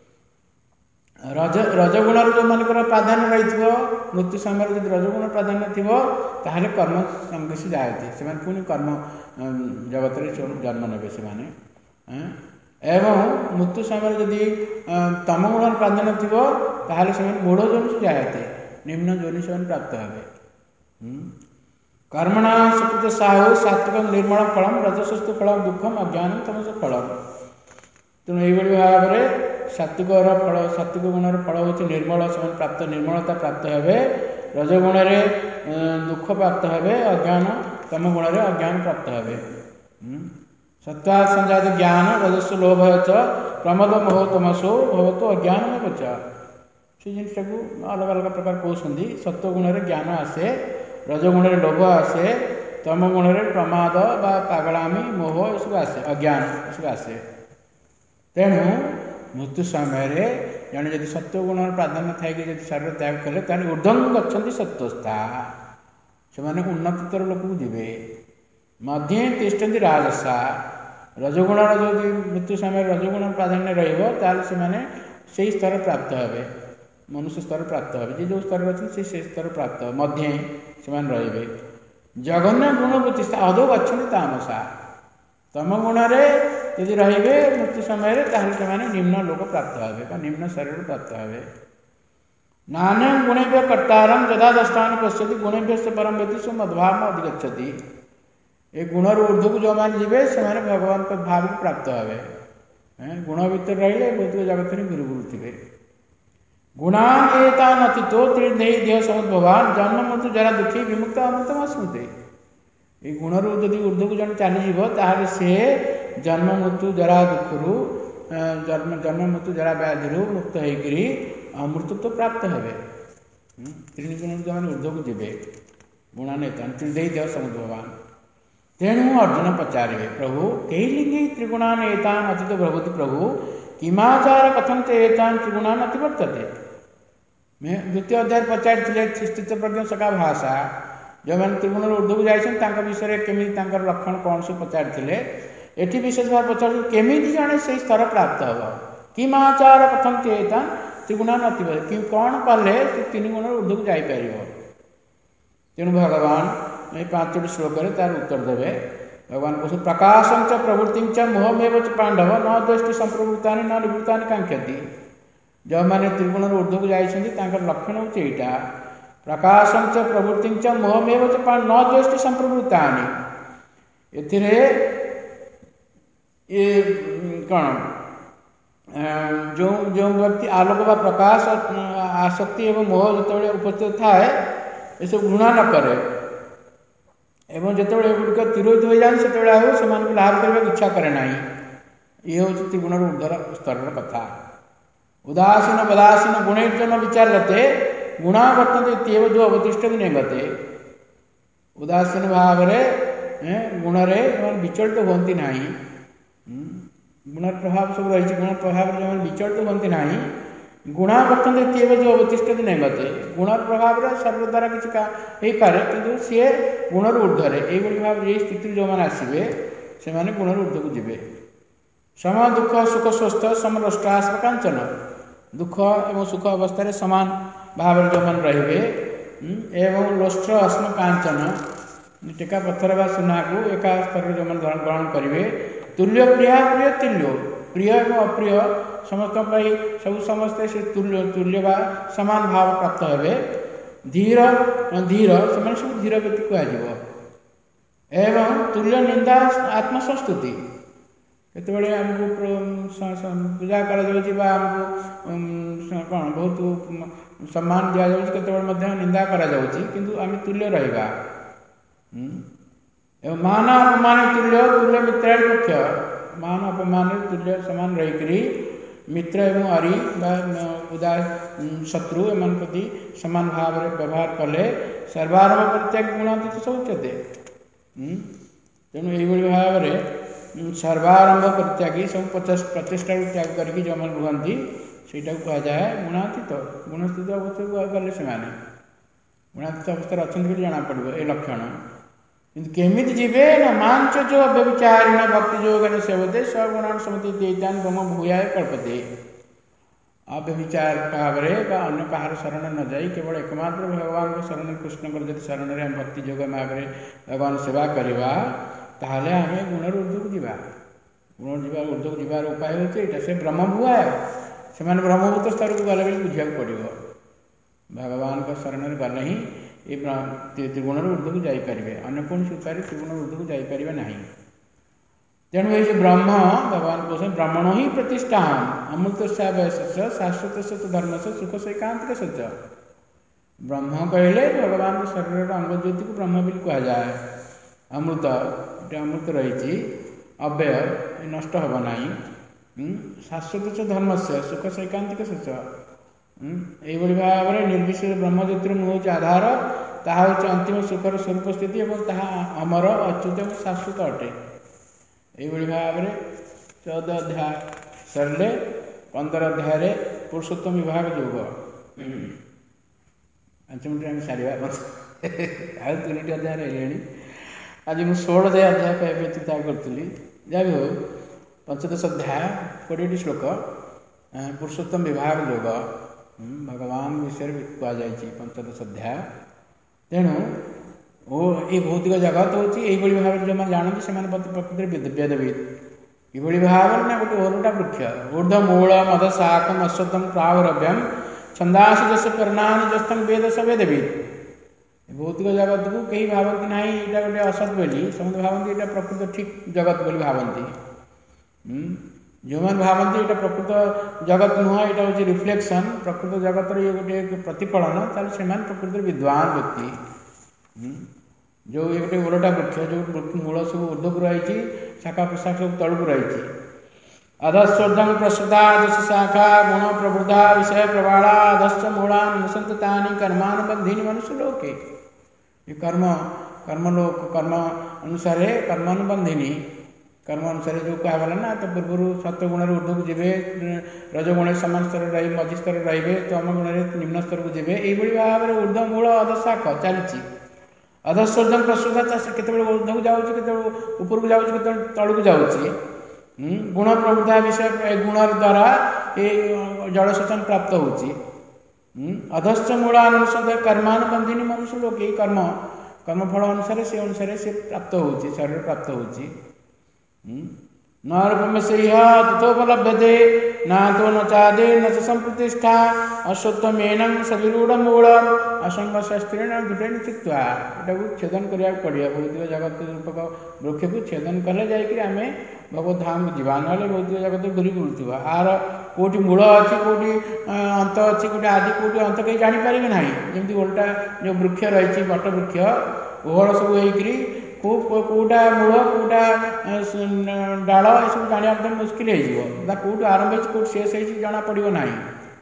रज रजगुण जो मानकर प्राधान्य रही मृत्यु समय जब रजगुण प्राधान्य थी ताहले कर्म संघर्ष जायते से पुणी कर्म जगत जन्म ने से एवं मृत्यु समय जदि तम गुण प्राधान्य थी ताहले से मूढ़ जोनि से जायते निम्न जोनि से प्राप्त हे। कर्मणा सुकृत साहु सात्विक निर्मल फलम रजसस्तु फलम दुखम अज्ञान तमस फलम। तेणु यही भाव में सात्विक फल सात्विक गुणर फल हूँ निर्मल से प्राप्त निर्मलता प्राप्त हे। रजगुण दुख प्राप्त हे अज्ञान तम गुण अज्ञान प्राप्त हे। सत्वात् संजात ज्ञान रजस्व लोभ प्रमद मोह तमसो भवतो अज्ञान में बचा से जिनस अलग अलग प्रकार कहते सत्वगुण ज्ञान आसे रजगुण लोभ आसे तम गुण प्रमाद बा पागलामी मोह ये सब आसे अज्ञान ये सब आसे। तेणु मृत्यु समय जड़े जब सत्वगुण प्राधान्य थी शरीर त्याग कले ऊर्ध्वं गच्छन्ति सत्वस्था ସେମାନେ ଉନ୍ନତତର ଲୋକକୁ ଯିବେ। ମଧ୍ୟ ତିଷ୍ଠନ୍ତି ରାଜସା, ରଜଗୁଣର ଯଦି ମୃତ୍ୟୁ ସମୟରେ ରଜଗୁଣ ପ୍ରାଧାନ୍ୟ ରହିବ ତାହେଲେ ସେମାନେ ସେଇ ସ୍ତର ପ୍ରାପ୍ତ ହେବେ, ମନୁଷ୍ୟ ସ୍ତର ପ୍ରାପ୍ତ ହେବେ। ଯେ ଯେଉଁ ସ୍ତରରେ ଅଛନ୍ତି ସେ ସେ ସ୍ତର ପ୍ରାପ୍ତ ହେବେ, ମଧ୍ୟ ସେମାନେ ରହିବେ। ଜଘନ୍ୟ ଗୁଣବୃତ୍ତି ଅଧୋ ଅଛନ୍ତି ତାମସା, ତମ ଗୁଣରେ ଯଦି ରହିବେ ମୃତ୍ୟୁ ସମୟରେ ତାହେଲେ ସେମାନେ ନିମ୍ନ ଲୋକ ପ୍ରାପ୍ତ ହେବେ ବା ନିମ୍ନ ଶରୀର ପ୍ରାପ୍ତ ହେବେ। ନାନ୍ୟ ଗୁଣେଭ୍ୟ କର୍ତ୍ତାରଂ ଯଥା ଦଷ୍ଟାନି ପଶ୍ୟତି ଗୁଣେଭ୍ୟସ୍ତ ପରମ ବ୍ୟକ୍ତି ସୁ ମଦ୍ଭାବ ଅଧିଗଚ୍ଛତି। ଏ ଗୁଣରୁ ଊର୍ଦ୍ଧ୍ୱକୁ ଯେଉଁମାନେ ଯିବେ ସେମାନେ ଭଗବାନଙ୍କ ଭାବକୁ ପ୍ରାପ୍ତ ହେବେ। ଗୁଣ ଭିତରେ ରହିଲେ ଭୌତିକ ଜଗତରେ ଘୁରୁ ବୁଲୁଥିବେ। ଗୁଣାନ୍ ଏତାନ୍ ଅତୀତୋ ତ୍ରିଦେହୀ ଦେହ ସମୁଦ୍ଭବାନ୍ ଜନ୍ମ ମୃତ୍ୟୁ ଜରା ଦୁଃଖୀ ବିମୁକ୍ତ ଅମୃତମ ସ୍ମୃତେ। এই ଗୁଣରୁ ଯଦି ଊର୍ଦ୍ଧ୍ୱକୁ ଜଣେ ଚାଲିଯିବ ତାହେଲେ ସେ ଜନ୍ମ ମୃତ୍ୟୁ ଜରା ଦୁଃଖରୁ ଜନ୍ମ ଜନ୍ମ ମୃତ୍ୟୁ ଜରା ବ୍ୟାଧିରୁ ମୁକ୍ତ ହେଇକରି ଅମୃତତ୍ୱ ପ୍ରାପ୍ତ ହେବେ। ତିନି ଗୁଣରୁ ଯେଉଁମାନେ ଊର୍ଦ୍ଧ୍ୱକୁ ଯିବେ ଗୁଣାନ୍ ଏତାନ୍ ତ୍ରିଦେହୀ ଦେହ ସମୁଦ୍ଭବାନ୍। ତେଣୁ ଅର୍ଜୁନ ପଚାରିବେ, ପ୍ରଭୁ କେହି ଲିଙ୍ଗି ତ୍ରିଗୁଣାନ୍ ଏତାନ୍ ଅତୀତ ପ୍ରଭୃତି ପ୍ରଭୁ କିମାଚାର କଥଂ ତେ ଏତାନ୍ ତ୍ରିଗୁଣାନ୍ ଅତିବର୍ତ୍ତତେ। ଦ୍ୱିତୀୟ ଅଧ୍ୟାୟରେ ପଚାରିଥିଲେ ସ୍ଥିତପ୍ରଜ୍ଞ ସଖା ଭାଷା, ଯେଉଁମାନେ ତ୍ରିଗୁଣରୁ ଊର୍ଦ୍ଧ୍ୱକୁ ଯାଇଛନ୍ତି ତାଙ୍କ ବିଷୟରେ କେମିତି ତାଙ୍କର ଲକ୍ଷଣ କ'ଣ ସବୁ ପଚାରିଥିଲେ। ଏଠି ବିଶେଷ ଭାବରେ ପଚାରୁଛନ୍ତି କେମିତି ଜଣେ ସେଇ ସ୍ତର ପ୍ରାପ୍ତ ହେବ। କିମାଚାର କଥଂ ତେ ଏତାନ୍ ତ୍ରିଗୁଣାନ୍ ଅତିବର୍ତ୍ତତେ, କ'ଣ କଲେ ସେ ତିନି ଗୁଣରୁ ଊର୍ଦ୍ଧ୍ୱକୁ ଯାଇପାରିବ। ତେଣୁ ଭଗବାନ এই ପାଞ୍ଚଟି ଶ୍ଲୋକରେ ତାର ଉତ୍ତର ଦେବେ। ଭଗବାନ କହୁଛନ୍ତି ପ୍ରକାଶଞ୍ଚ ପ୍ରବୃତ୍ତିଞ୍ଚ ମୋହମେବ ଚ ପାଣ୍ଡବ ନ ଦ୍ୱେଷ୍ଟି ସମ୍ପ୍ରବୃତ୍ତାନି ନ ନିବୃତ୍ତାନି କାଙ୍କ୍ଷତି। ଯେଉଁମାନେ ତ୍ରିଗୁଣରୁ ଊର୍ଦ୍ଧ୍ୱକୁ ଯାଇଛନ୍ତି ତାଙ୍କର ଲକ୍ଷଣ ହେଉଛି ଏଇଟା, ପ୍ରକାଶଞ୍ଚ ପ୍ରବୃତ୍ତିଞ୍ଚ ମୋହମେବ ଚ ନ ଦ୍ୱେଷ୍ଟି ସମ୍ପ୍ରବୃତ୍ତାନି। ଏଥିରେ ଏ କ'ଣ ଯେଉଁ ଯେଉଁ ବ୍ୟକ୍ତି ଆଲୋକ ବା ପ୍ରକାଶ ଆସକ୍ତି ଏବଂ ମୋହ ଯେତେବେଳେ ଉପସ୍ଥିତ ଥାଏ ଏସବୁ ଘୃଣା ନ କରେ ଏବଂ ଯେତେବେଳେ ଏଗୁଡ଼ିକ ତିରୋହିତ ହୋଇଯାନ୍ତି ସେତେବେଳେ ଆଉ ସେମାନଙ୍କୁ ଲାଭ କରିବାକୁ ଇଚ୍ଛା କରେ ନାହିଁ। ଇଏ ହେଉଛି ତ୍ରିଗୁଣର ଊର୍ଦ୍ଧ୍ୱର ସ୍ତରର କଥା। ଉଦାସୀନ ବଦାସୀନ ଗୁଣୈର୍ଜନ ବିଚାରତେ ଗୁଣା ବର୍ତ୍ତନ୍ତେ ଇତ୍ୟେବ ଯୋ ଅବତିଷ୍ଠତି ନେଙ୍ଗତେ। ଉଦାସୀନ ଭାବରେ ଗୁଣରେ ସେମାନେ ବିଚଳିତ ହୁଅନ୍ତି ନାହିଁ। ଗୁଣର ପ୍ରଭାବ ସବୁ ରହିଛି, ଗୁଣ ପ୍ରଭାବରେ ଯେଉଁମାନେ ବିଚଳିତ ହୁଅନ୍ତି ନାହିଁ। ଗୁଣା ବର୍ତ୍ତନ୍ତେ ଇତ୍ୟେବ ଯୋ ଅବତିଷ୍ଠତି ନେଙ୍ଗତେ। ଗୁଣ ପ୍ରଭାବରେ ଶରୀର ଦ୍ୱାରା କିଛି ହେଇପାରେ କିନ୍ତୁ ସିଏ ଗୁଣରୁ ଊର୍ଦ୍ଧ୍ୱରେ, ଏଇଭଳି ଭାବରେ ଏଇ ସ୍ଥିତିରେ ଯେଉଁମାନେ ଆସିବେ ସେମାନେ ଗୁଣରୁ ଊର୍ଦ୍ଧ୍ୱକୁ ଯିବେ। ସମ ଦୁଃଖ ସୁଖ ସ୍ୱସ୍ଥ ସମରଷ୍ଟାସ୍ମ କାଞ୍ଚନ। ଦୁଃଖ ଏବଂ ସୁଖ ଅବସ୍ଥାରେ ସମାନ ଭାବରେ ଯେଉଁମାନେ ରହିବେ ଏବଂ ଲୋଷ୍ଟ୍ର ଅଶ୍ମ କାଞ୍ଚନ, ଟେକା ପଥର ବା ସୁନାକୁ ଏକା ସ୍ତରରେ ଯେଉଁମାନେ ଗ୍ରହଣ କରିବେ। ତୁଲ୍ୟ ପ୍ରିୟା ପ୍ରିୟ ତୁଲ୍ୟ, ପ୍ରିୟ ଏବଂ ଅପ୍ରିୟ ସମସ୍ତଙ୍କ ପାଇଁ ସବୁ ସମସ୍ତେ ସେ ତୁଲ୍ୟ ତୁଲ୍ୟ ବା ସମାନ ଭାବ ପ୍ରାପ୍ତ ହେବେ। ଧୀର ଧୀର ସେମାନେ ସବୁ ଧୀର ବ୍ୟକ୍ତି କୁହାଯିବ। ଏବଂ ତୁଲ୍ୟ ନିନ୍ଦା ଆତ୍ମସଂସ୍ତୁତି, କେତେବେଳେ ଆମକୁ ପୂଜା କରାଯାଉଛି ବା ଆମକୁ କ'ଣ ବହୁତ ସମ୍ମାନ ଦିଆଯାଉଛି, କେତେବେଳେ ମଧ୍ୟ ନିନ୍ଦା କରାଯାଉଛି, କିନ୍ତୁ ଆମେ ତୁଲ୍ୟ ରହିବା। ଏବଂ ମାନ ଅପମାନ ତୁଲ୍ୟ ତୁଲ୍ୟ ମିତ୍ରାଳି ପକ୍ଷ, ମାନ ଅପମାନରେ ତୁଲ୍ୟ ସମାନ ରହିକରି ମିତ୍ର ଏବଂ ଅରି ବା ଉଦା ଶତ୍ରୁ ଏମାନଙ୍କ ପ୍ରତି ସମାନ ଭାବରେ ବ୍ୟବହାର କଲେ ସର୍ବାରମ୍ଭ ପରିତ୍ୟାଗ ଗୁଣାତୀତ ଶୌଚ୍ୟତେ। ତେଣୁ ଏଇଭଳି ଭାବରେ ସର୍ବାରମ୍ଭ ପରିତ୍ୟାଗୀ ସବୁ ପଚାଶ ପ୍ରଚେଷ୍ଟାକୁ ତ୍ୟାଗ କରିକି ଯେଉଁମାନେ ରୁହନ୍ତି ସେଇଟାକୁ କୁହାଯାଏ ଗୁଣାତୀତ। ଗୁଣସ୍ଥିତ ଅବସ୍ଥାକୁ ଗଲେ ସେମାନେ ଗୁଣାତୀତ ଅବସ୍ଥାରେ ଅଛନ୍ତି ବୋଲି ଜଣାପଡ଼ିବ ଏ ଲକ୍ଷଣ। କିନ୍ତୁ କେମିତି ଯିବେ ନା ମାଞ୍ଚ ଯୋ ଅବ୍ୟଭିଚାରିଣ ଭକ୍ତି ଯୋଗେନ ସେବତେ ସଗୁଣାନ ସମତି ଦେଇତାନ୍ ବ୍ରହ୍ମ ଭୂୟାୟ କଳ୍ପତେ। ଅବ୍ୟଭିଚାର ଭାବରେ ବା ଅନ୍ୟ କାହାର ଶରଣ ନ ଯାଇ କେବଳ ଏକମାତ୍ର ଭଗବାନଙ୍କ ଶରଣରେ କୃଷ୍ଣଙ୍କର ଯଦି ଶରଣରେ ଆମେ ଭକ୍ତି ଯୋଗ ଭାବରେ ଭଗବାନ ସେବା କରିବା ତାହେଲେ ଆମେ ଗୁଣରୁ ଊର୍ଦ୍ଧ୍ୱକୁ ଯିବା। ଗୁଣ ଯିବା ଊର୍ଦ୍ଧ୍ୱକୁ ଯିବାର ଉପାୟ ହେଉଛି ଏଇଟା, ସେ ବ୍ରହ୍ମଭୂୟାୟ, ସେମାନେ ବ୍ରହ୍ମଭୂତ ସ୍ତରକୁ ଗଲେ ବୋଲି ବୁଝିବାକୁ ପଡ଼ିବ। ଭଗବାନଙ୍କ ଶରଣରେ ଗଲେ ହିଁ ଏ ତ୍ରିଗୁଣରୁ ଊର୍ଦ୍ଧ୍ୱକୁ ଯାଇପାରିବେ, ଅନ୍ୟ କୌଣସି ଉପାୟରେ ତ୍ରିଗୁଣ ଊର୍ଦ୍ଧ୍ୱକୁ ଯାଇପାରିବେ ନାହିଁ। ତେଣୁ ଏଇ ଯେ ବ୍ରହ୍ମ ଭଗବାନ କହୁଛନ୍ତି ବ୍ରହ୍ମଣ ହିଁ ପ୍ରତିଷ୍ଠା ଅମୃତସ୍ୟା ବୟସସ୍ୟ ଶାଶ୍ୱତସ୍ୟ ଧର୍ମସ୍ୟ ସୁଖ ସୈକାନ୍ତିକ ସତ୍ୟ। ବ୍ରହ୍ମ କହିଲେ ଭଗବାନଙ୍କ ଶରୀରର ଅଙ୍ଗ ଜ୍ୟୋତିକୁ ବ୍ରହ୍ମ ବୋଲି କୁହାଯାଏ। ଅମୃତ, ଏଠି ଅମୃତ ରହିଛି, ଅବ୍ୟୟ, ନଷ୍ଟ ହେବ ନାହିଁ। ଶାଶ୍ୱତସ୍ୟ ଧର୍ମସ୍ୟ ସୁଖ ସୈକାନ୍ତିକ ସତ୍ୟ। ଏଇଭଳି ଭାବରେ ନିର୍ବିଶେଷ ବ୍ରହ୍ମ ଜ୍ୟୋତିର ମୁଁ ହେଉଛି ଆଧାର, ତାହା ହେଉଛି ଅନ୍ତିମ ସୁଖର ସ୍ୱରୂପ ସ୍ଥିତି ଏବଂ ତାହା ଅମର ଅଚ୍ୟୁତ ଏବଂ ଶାଶ୍ୱତ ଅଟେ। ଏଇଭଳି ଭାବରେ ଚଉଦ ଅଧ୍ୟାୟ ସରିଲେ ପନ୍ଦର ଅଧ୍ୟାୟରେ ପୁରୁଷୋତ୍ତମ ବିଭାଗ ଯୋଗ। ପାଞ୍ଚ ମିନିଟ୍ ଆମେ ସାରିବା। ଆଉ ତିନୋଟି ଅଧ୍ୟାୟ ରହିଲେଣି। ଆଜି ମୁଁ ଷୋହଳଟି ଅଧ୍ୟାୟ କହିବା ପାଇଁ ଚିନ୍ତା କରୁଥିଲି। ଯାହା ବି ହଉ, ପଞ୍ଚଦଶ ଅଧ୍ୟାୟ କୋଡ଼ିଏଟି ଶ୍ଲୋକ ପୁରୁଷୋତ୍ତମ ବିଭାଗ ଯୋଗ ଭଗବାନ ବିଷୟରେ କୁହାଯାଇଛି ପଞ୍ଚଦଶ ଅଧ୍ୟାୟ। ତେଣୁ ଓ ଏଇ ଭୌତିକ ଜଗତ ହେଉଛି ଏଇଭଳି ଭାବରେ ଯେଉଁମାନେ ଜାଣନ୍ତି ସେମାନେ ପ୍ରକୃତିରେ ବେଦବିତ୍। କିଭଳି ଭାବରେ ନା ଗୋଟେ ଓରଟା ବୃକ୍ଷ ଊର୍ଦ୍ଧ୍ୱ ମୂଳ ମଦ ଶାଖ ଅଶ୍ୱତମ ପ୍ରାହୁରଭ୍ୟମ୍ ଛନ୍ଦାଂଶ ଯଶ ପରିଣାମ ଯସ୍ତଂ ବେଦ ସ ବେଦବିତ୍। ଭୌତିକ ଜଗତକୁ କେହି ଭାବନ୍ତି ନାହିଁ ଏଇଟା ଗୋଟେ ଅସତ୍ ବୋଲି, ସମସ୍ତେ ଭାବନ୍ତି ଏଇଟା ପ୍ରକୃତ ଠିକ୍ ଜଗତ ବୋଲି ଭାବନ୍ତି। ଯେଉଁମାନେ ଭାବନ୍ତି ଏଇଟା ପ୍ରକୃତ ଜଗତ ନୁହଁ, ଏଇଟା ହେଉଛି ରିଫ୍ଲେକ୍ସନ୍, ପ୍ରକୃତ ଜଗତର ଇଏ ଗୋଟିଏ ପ୍ରତିଫଳନ, ତାହେଲେ ସେମାନେ ପ୍ରକୃତରେ ବିଦ୍ୱାନ ବ୍ୟକ୍ତି। ଯେଉଁ ଇଏ ଗୋଟେ ଓଲଟା ବୃକ୍ଷ, ଯେଉଁ ମୂଳ ସବୁ ଊର୍ଦ୍ଧ୍ୱକୁ ରହିଛି, ଶାଖା ପ୍ରଶାଖା ସବୁ ତଳକୁ ରହିଛି। ଅଧସ୍ୱର୍ଦ୍ଧଂ ପ୍ରସୃତା ଯଶ ଶାଖା ଗୁଣ ପ୍ରବୃଦ୍ଧା ବିଷୟ ପ୍ରବାଳା ଅଧଶ୍ଚ ମୂଳାନ୍ ନିସନ୍ତ ତାନି କର୍ମାନବନ୍ଧିନି ମନୁଷ୍ୟ ଲୋକେ। ଏ କର୍ମ କର୍ମ ଲୋକ କର୍ମ ଅନୁସାରେ କର୍ମାନବନ୍ଧିନି, କର୍ମ ଅନୁସାରେ ଯେଉଁ କୁହାଗଲା ନା, ତ ପୂର୍ବରୁ ସତ୍ୱଗୁଣରେ ଊର୍ଦ୍ଧ୍ୱକୁ ଯିବେ, ରଜଗୁଣରେ ସମାନ ସ୍ତରରେ ରହିବେ, ମଝି ସ୍ତରରେ ରହିବେ, ତମ ଗୁଣରେ ନିମ୍ନ ସ୍ତରକୁ ଯିବେ। ଏଇଭଳି ଭାବରେ ଊର୍ଦ୍ଧ୍ୱ ମୂଳ ଅଧଶାଖ ଚାଲିଛି। ଅଧସ୍ୱର୍ଦ୍ଧଂ ପ୍ରସୃତା ଚାଷ କେତେବେଳେ ଊର୍ଦ୍ଧ୍ୱକୁ ଯାଉଛି, କେତେବେଳେ ଉପରକୁ ଯାଉଛି, କେତେବେଳେ ତଳକୁ ଯାଉଛି। ଗୁଣ ପ୍ରବୃଦ୍ଧା ବିଷୟ ଗୁଣ ଦ୍ୱାରା ଏ ଜଳସେଚନ ପ୍ରାପ୍ତ ହେଉଛି। ଅଧଶ୍ଚ ମୂଳାନୁସନ୍ଧ କର୍ମାନବନ୍ଧିନି ମନୁଷ୍ୟ ଲୋକ, ଏଇ କର୍ମ କର୍ମଫଳ ଅନୁସାରେ ସେ ଅନୁସାରେ ସେ ପ୍ରାପ୍ତ ହେଉଛି, ଶରୀର ପ୍ରାପ୍ତ ହେଉଛି। न रूपमस्यैह तथोपलभ्यते नातो न चादे न च सम्प्रतिष्ठा अश्वत्थमेनं सविरूढमूलम् असङ्गशस्त्रेण दृढेन चित्वा। ଏଟାକୁ ଛେଦନ କରିବାକୁ ପଡ଼ିବ। ଭୌତିକ ଜଗତ ରୂପକ ବୃକ୍ଷକୁ ଛେଦନ କଲେ ଯାଇକି ଆମେ ଭଗବତ ଧାମକୁ ଯିବା, ନହେଲେ ଭୌତିକ ଜଗତରେ ଘୁରି ବୁଲୁଥିବା। ଆର କେଉଁଠି ମୂଳ ଅଛି, କେଉଁଠି ଅନ୍ତ ଅଛି, କେଉଁଠି ଆଦି, କେଉଁଠି ଅନ୍ତ କେହି ଜାଣିପାରିବେ ନାହିଁ। ଯେମିତି ଓଲଟା ଯେଉଁ ବୃକ୍ଷ ରହିଛି, ବଟ ବୃକ୍ଷ ଓହଳ ସବୁ ହେଇକରି କେଉଁଟା ମୂଳ କେଉଁଟା ଡାଳ ଏସବୁ ଜାଣିବା ମଧ୍ୟ ମୁସ୍କିଲ ହେଇଯିବ। ତା କେଉଁଠୁ ଆରମ୍ଭ ହେଇଛି କେଉଁଠୁ ଶେଷ ହେଇଛି ଜଣାପଡ଼ିବ ନାହିଁ।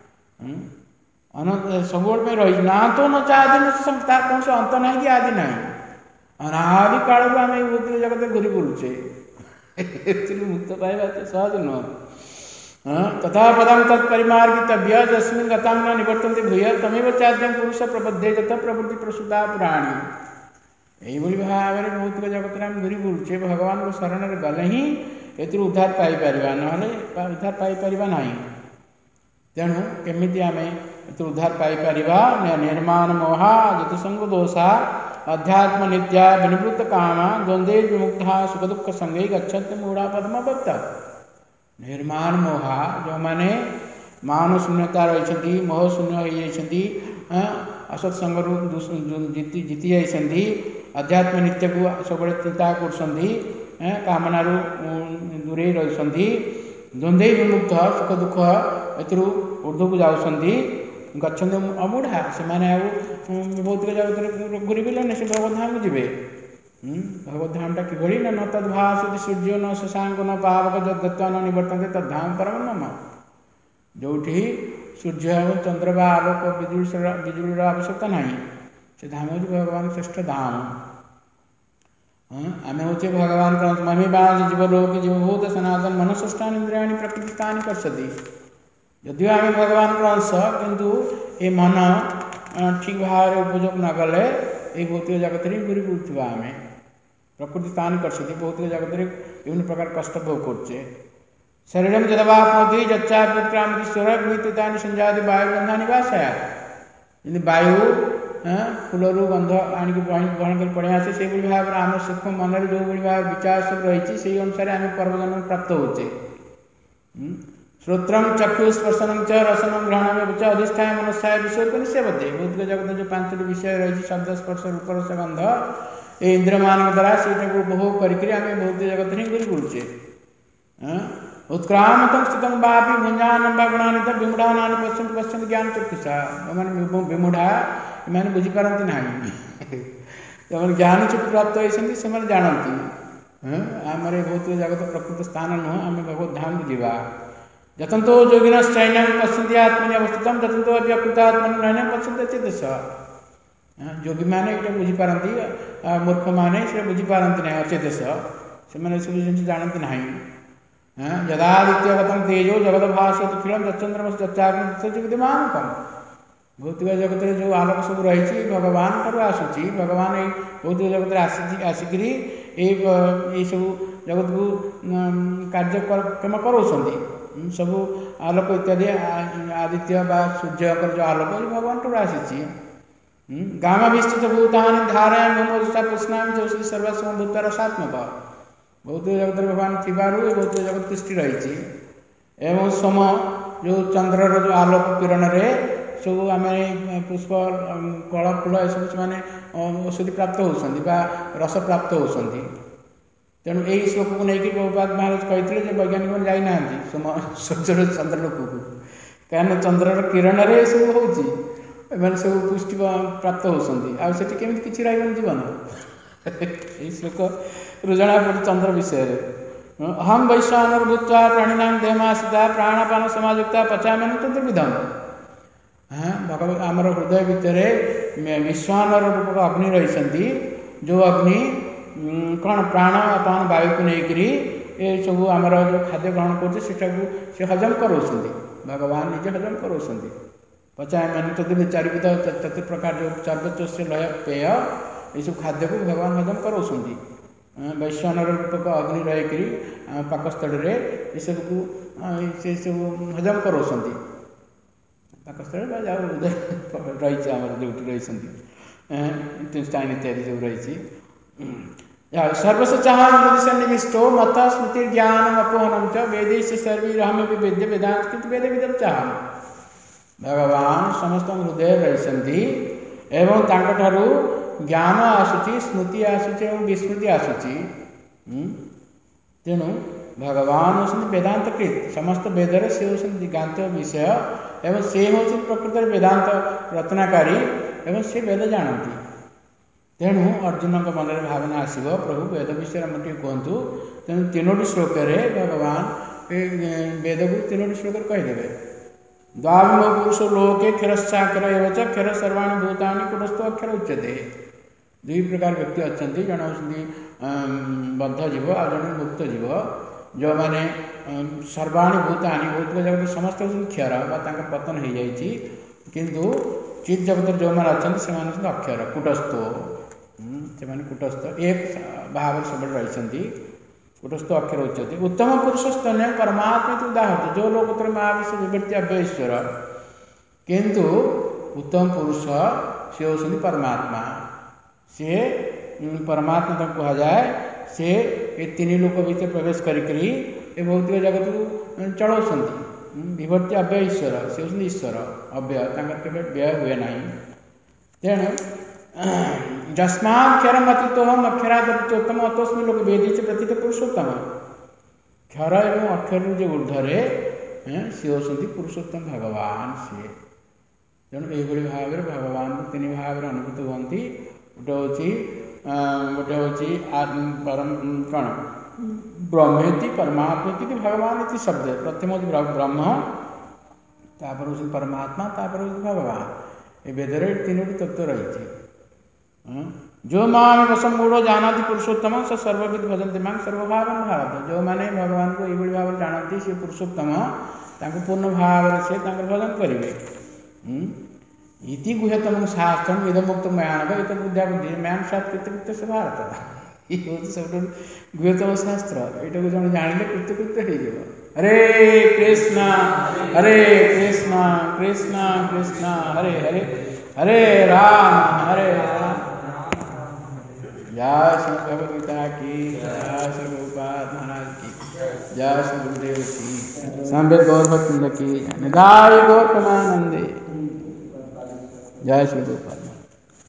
ସବୁବେଳେ ପାଇଁ ରହିଛି। ନା ତ ନ ଚାହାନ୍ତି ତାର କୌଣସି ଅନ୍ତ ନାହିଁ କି ଆଦି ନାହିଁ। ଅନାଦି କାଳରୁ ଆମେ ଏଇ ଭୌତିକ ଜଗତରେ ଘୁରି ବୁଲୁଛେ, ଏଥିରୁ ମୁକ୍ତ ପାଇବା ଏତେ ସହଜ ନୁହଁ। ତଥା ପଦଂ ତତ୍ ପରିମାର୍ଗିତବ୍ୟ ଯସ୍ମିନ୍ ଗତାଂ ନ ନିବର୍ତ୍ତନ୍ତେ ଭୂୟ ତମେବ ଚାଦ୍ୟଂ ପୁରୁଷ ପ୍ରବଦ୍ଧେ ଯତ ପ୍ରବୃତ୍ତି ପ୍ରସୂତା ପୁରାଣୀ। ଏଇଭଳି ଭାବରେ ଭୌତିକ ଜଗତରେ ଆମେ ଘୁରି ବୁଲୁଛେ। ଭଗବାନଙ୍କ ଶରଣରେ ଗଲେ ହିଁ ଏଥିରୁ ଉଦ୍ଧାର ପାଇପାରିବା, ନହେଲେ ଉଦ୍ଧାର ପାଇପାରିବା ନାହିଁ। ତେଣୁ କେମିତି ଆମେ ଏଥିରୁ ଉଦ୍ଧାର ପାଇପାରିବା? ନିର୍ମାଣ ମୋହା ଯତିସଙ୍ଗ ଦୋଷା ଅଧ୍ୟାତ୍ମ ନିତ୍ୟା ବିନିବୃତ୍ତ କାମା ଦ୍ୱନ୍ଦ୍ୱେ ବିମୁଗ୍ଧା ସୁଖ ଦୁଃଖ ସଙ୍ଗେ ଗଚ୍ଛନ୍ତି ମୂଢ଼ା ପଦ୍ମବତ୍ତ। ନିର୍ମାଣ ମୋହା, ଯେଉଁମାନେ ମାନ ଶୂନ୍ୟତା ରହିଛନ୍ତି, ମୋହ ଶୂନ୍ୟ ହୋଇଯାଇଛନ୍ତି, ଅସତ୍ସଙ୍ଗରୁ ଜିତି ଜିତି ଯାଇଛନ୍ତି, ଅଧ୍ୟାତ୍ମ ନିତ୍ୟକୁ ସବୁବେଳେ ଚିନ୍ତା କରୁଛନ୍ତି, କାମନାରୁ ଦୂରେଇ ରହିଛନ୍ତି, ଦ୍ୱନ୍ଦ୍ୱେ ବିମୁଗ୍ଧ ସୁଖ ଦୁଃଖ ଏଥିରୁ ଊର୍ଦ୍ଧ୍ୱକୁ ଯାଉଛନ୍ତି, ଗଚ୍ଛନ୍ତି ଅମୂଢ଼ା, ସେମାନେ ଆଉ ଭୌତିକ ଜଗତରେ ଘୁରି ବୁଲେନି, ସେ ଭଗବତ ଧାମକୁ ଯିବେ। ଭଗବତ ଧାମଟା କିଭଳି ନା ନ ତଦ୍ଭାସତି ସୂର୍ଯ୍ୟ ନ ଶଶାଙ୍କ ନ ପାବକ ଯଦ୍ଗତ୍ୱା ନ ନିବର୍ତ୍ତନ୍ତେ ତଦ୍ଧାମ ପରମ ମମ। ଯେଉଁଠି ସୂର୍ଯ୍ୟ ଏବଂ ଚନ୍ଦ୍ର ବା ଆଲୋକ ବିଜୁଳି ବିଜୁଳିର ଆବଶ୍ୟକତା ନାହିଁ, ସେ ଧାମ ହେଉଛି ଭଗବାନ ଶ୍ରେଷ୍ଠ ଧାମ। ଆମେ ହେଉଛେ ଭଗବାନଙ୍କ ମହିବାସ ଜୀବଲୋକି ଜୀବଭୂତ ସନାତନ ମନସୃଷ୍ଟାନି ଇନ୍ଦ୍ରିୟାଣୀ ପ୍ରକୃତି ସ୍ଥାନି କର୍ଷତି। ଯଦିଓ ଆମେ ଭଗବାନଙ୍କ ଅଂଶ, କିନ୍ତୁ ଏ ମନ ଠିକ୍ ଭାବରେ ଉପଯୋଗ ନ କଲେ ଏଇ ଭୌତିକ ଜଗତରେ ହିଁ ଘୁରି ବୁଲୁଥିବା ଆମେ। ପ୍ରକୃତି ସ୍ଥାନି କର୍ଷତି, ଭୌତିକ ଜଗତରେ ବିଭିନ୍ନ ପ୍ରକାର କଷ୍ଟ ଭୋଗ କରୁଛେ। ଶରୀରଂ ଯଦବାପ୍ନୋତି ଯଚ୍ଚାପ୍ୟକ୍ରାମତି ସ୍ୱର ଗୃହୀତାନି ସଞ୍ଜାତି ବାୟୁ ଗନ୍ଧାନି ବାସୟା। ଯେମିତି ବାୟୁ ଫୁଲରୁ ଗନ୍ଧ ଆଣିକି ଗ୍ରହଣ କରି ପଳେଇ ଆସେ, ସେଇଭଳି ଭାବରେ ଆମ ସୂକ୍ଷ୍ମ ମନରେ ଯେଉଁଭଳି ଭାବରେ ବିଚାର ସବୁ ରହିଛି, ସେଇ ଅନୁସାରେ ଆମେ ପର୍ବଜନ୍ମ ପ୍ରାପ୍ତ ହେଉଛେ। ଶ୍ରୋତ୍ରଂ ଚକ୍ଷୁ ସ୍ପର୍ଶନଂ ଚ ରସନଂ ଘ୍ରାଣଂ ଚ ଅଧିଷ୍ଠାୟ ମନସ୍ସାୟ ବିଷୟକୁ ନିଷେବତେ। ଭୌତିକ ଜଗତରେ ଯେଉଁ ପାଞ୍ଚଟି ବିଷୟ ରହିଛି, ଶବ୍ଦ ସ୍ପର୍ଶ ରୂପ ରସ ଗନ୍ଧ, ଏ ଇନ୍ଦ୍ରମାନଙ୍କ ଦ୍ୱାରା ସେଇଟାକୁ ଉପଭୋଗ କରିକି ଆମେ ଭୌତିକ ଜଗତରେ ହିଁ ଘୁରି ବୁଲୁଛେ। ଉତ୍କ୍ରାମତଂ ସ୍ଥିତଂ ବାପି ଭୁଞ୍ଜାନଂ ବା ଗୁଣାନିତ ବିମୂଢ଼ାନାନି ପଶ୍ୟନ୍ତି ପଶ୍ୟନ୍ତି ଜ୍ଞାନ ଚକ୍ଷୁଷା। ଯେଉଁମାନେ ବିମୂଢ଼ା, ଏମାନେ ବୁଝିପାରନ୍ତି ନାହିଁ। ଯେଉଁମାନେ ଜ୍ଞାନ ଚକ୍ଷୁ ପ୍ରାପ୍ତ ହୋଇଛନ୍ତି ସେମାନେ ଜାଣନ୍ତି ଆମର ଏ ଭୌତିକ ଜଗତ ପ୍ରକୃତ ସ୍ଥାନ ନୁହଁ, ଆମେ ଭଗବତ ଧାମକୁ ଯିବା। ଯତନ୍तो ଯୋଗିନଶ୍ଚୈନଂ ପଶ୍ୟନ୍ତି ଆତ୍ମନି ଅବସ୍ଥିତଂ ଯତନ୍तो ଅପ୍ୟକୃତାତ୍ମନି ନୈନଂ ପଶ୍ୟନ୍ତି ଅଚେତସଃ। ଯୋଗୀମାନେ ଏଇଟା ବୁଝିପାରନ୍ତି, ମୂର୍ଖମାନେ ସେଟା ବୁଝିପାରନ୍ତି ନାହିଁ, ଅଚେତସ, ସେମାନେ ଏସବୁ ଜିନିଷ ଜାଣନ୍ତି ନାହିଁ। ଯଦାଦିତ୍ୟଗତଂ ତେଜୋ ଜଗତ ଭାସୟତି ଅଖିଳଂ ଯଚ୍ଚନ୍ଦ୍ରମସि ଯଚ୍ଚାଗ୍ନିଃ ବିଦ୍ୟମାନଂ। भौतिक जगत में जो आलोक सब रही भगवान ठार आसूँ भगवान ये भौतिक जगत आसी आसिक सब जगत को कार्यक्रम कराऊँ सब आलोक इत्यादि आदित्य बा सूर्य जो आलोक भगवान ठार आसी गाम विस्तृत भूतानि धारायां भूमोषा पुष्णामि जोशी सर्वस्व भूत रसात्मक भौतिक जगत भगवान थी भौतिक जगत सृष्टि रही एवं सम जो चंद्रर जो आलोक किरण सब आम पुष्प कल फूल ये सब से औषधि प्राप्त होती रस प्राप्त होती तेणु यही श्लोक को लेकिन प्रभुपाद महाराज कहते वैज्ञानिक मैंने जाना सूर्य चंद्रलोक को कहीं चंद्रर किरण से सब हो सब पुष्टि प्राप्त होती आमि कि रही जीवन यही श्लोक रु जना पड़े चंद्र विषय अहम वैश्वानर भूत्वा प्राणीनाम देहमाश्रिता प्राणपान समायुक्ता पचामन चतुर्विधम हाँ भगवान आमर हृदय भितर विश्वानर रूपक अग्नि रही जो अग्नि कौन प्राण अपान वायु को लेकर ये सब आमर जो खाद्य ग्रहण कर हजम कराऊँ भगवान निजे हजम कराऊँ पचामन चतुर्विध चारिविध चतुर् प्रकार जो चर्वचोष्य लय पेय ये सब खाद्य को भगवान हजम कराऊँ वैश्वानर रूपक अग्नि रही पाकस्थल ये सब को से सब हजम कराऊँ पाकस्थल रही आम जो रही इंटेस्टाइन इत्यादि सब रही सर्वस्व चाह सन्निविष्टो मत स्मृति ज्ञान अपोहनम च वेद से सर्वीरहम भी वेद्य वेदांत किंतु वेद विदम चाह भगवान समस्त हृदय रही एवं तांकठारु ज्ञान आसूची स्मृति आसूची और विस्मृति आसूची तेणु भगवान होती वेदांत कृत समस्त वेदर से होती दिगांत विषय एवं से हूँ प्रकृत वेदांत रचनाकारी एवं से वेद जानती तेणु अर्जुन मन में भावना आसब प्रभु वेद विषय मुझे कहतु तेणु तीनो श्लोक भगवान वेद को तीनो श्लोक कहीदेवे द्वाविमो पुरुष लोके क्षरश्चाक्षर एवं क्षर सर्वाणी भूतानि कुटस्थो अक्षर उच्यते दुई प्रकार व्यक्ति अच्छा जन होती बद्ध जीव आ जन मुक्त जीव जो मैंने सर्वाणी भूतानि भौतिक जगत समस्त क्षर पतन हो जाती किंतु चित जगत जो मैंने अच्छा से अक्षर कुटस्थ से कुटस्थ एक भाव सब रही कुटस्थ अक्षर उच्यते उत्तम पुरुष स्तन परमात्मा उदाहरण जो लोग उत्तर महाविश्व विभूति अव्यश्वर किंतु उत्तम पुरुष सी होती परमात्मा सी परमात्मा तक कह जाए सी ये तीन लोक भितर प्रवेश करी भौतिक जगत को चलाउछन्ति विभूति अव्यय ईश्वर सी होती ईश्वर अव्यय केवे व्यय हुए ना तेणु जस्माक्षरम अतीतोहम अक्षरादुच्चोत्तम अतोस्मि लोक वेदी से प्रतीत पुरुषोत्तम क्षर एवं अक्षर जो ऊर्धरे सी होती पुरुषोत्तम भगवान सी तेणु यही भाव में भगवान को तीन भाव में अनुभूत होती गोटे हूँ गोटे हूँ परम कौन ब्रह्मेति परमात्मेति भगवान इति शब्द प्रथम हूँ ब्रह्म तापर हूँ परमात्मा तापर हूँ भगवान ये वेदर तीनोटी तत्व रही जो माम वसमूढ़ जानाति पुरुषोत्तम स सर्वविद भजन्ति मां सर्वभाव भारत जो मैंने भगवान को यही भाव जानती सी पुरुषोत्तम पूर्ण भाव से भजन करेंगे इति गुह्यतम शास्त्रम इदम मुक्त मयानव इत बुद्धिया बुद्धि मैन सात कृत्य से भारत ये हूँ सब गुह्यतम शास्त्र यहाँ को जन जान कृत्यकृत्य हो हरे कृष्णा हरे कृष्णा कृष्णा कृष्णा हरे हरे हरे राम हरे राम जय श्री भगवद गीता की जय श्री प्रभुपाद महाराज की जय श्री गुरुदेव की संवेद गौर भक्त की निदाय गौर प्रमानंदे जय श्री प्रभुपाद।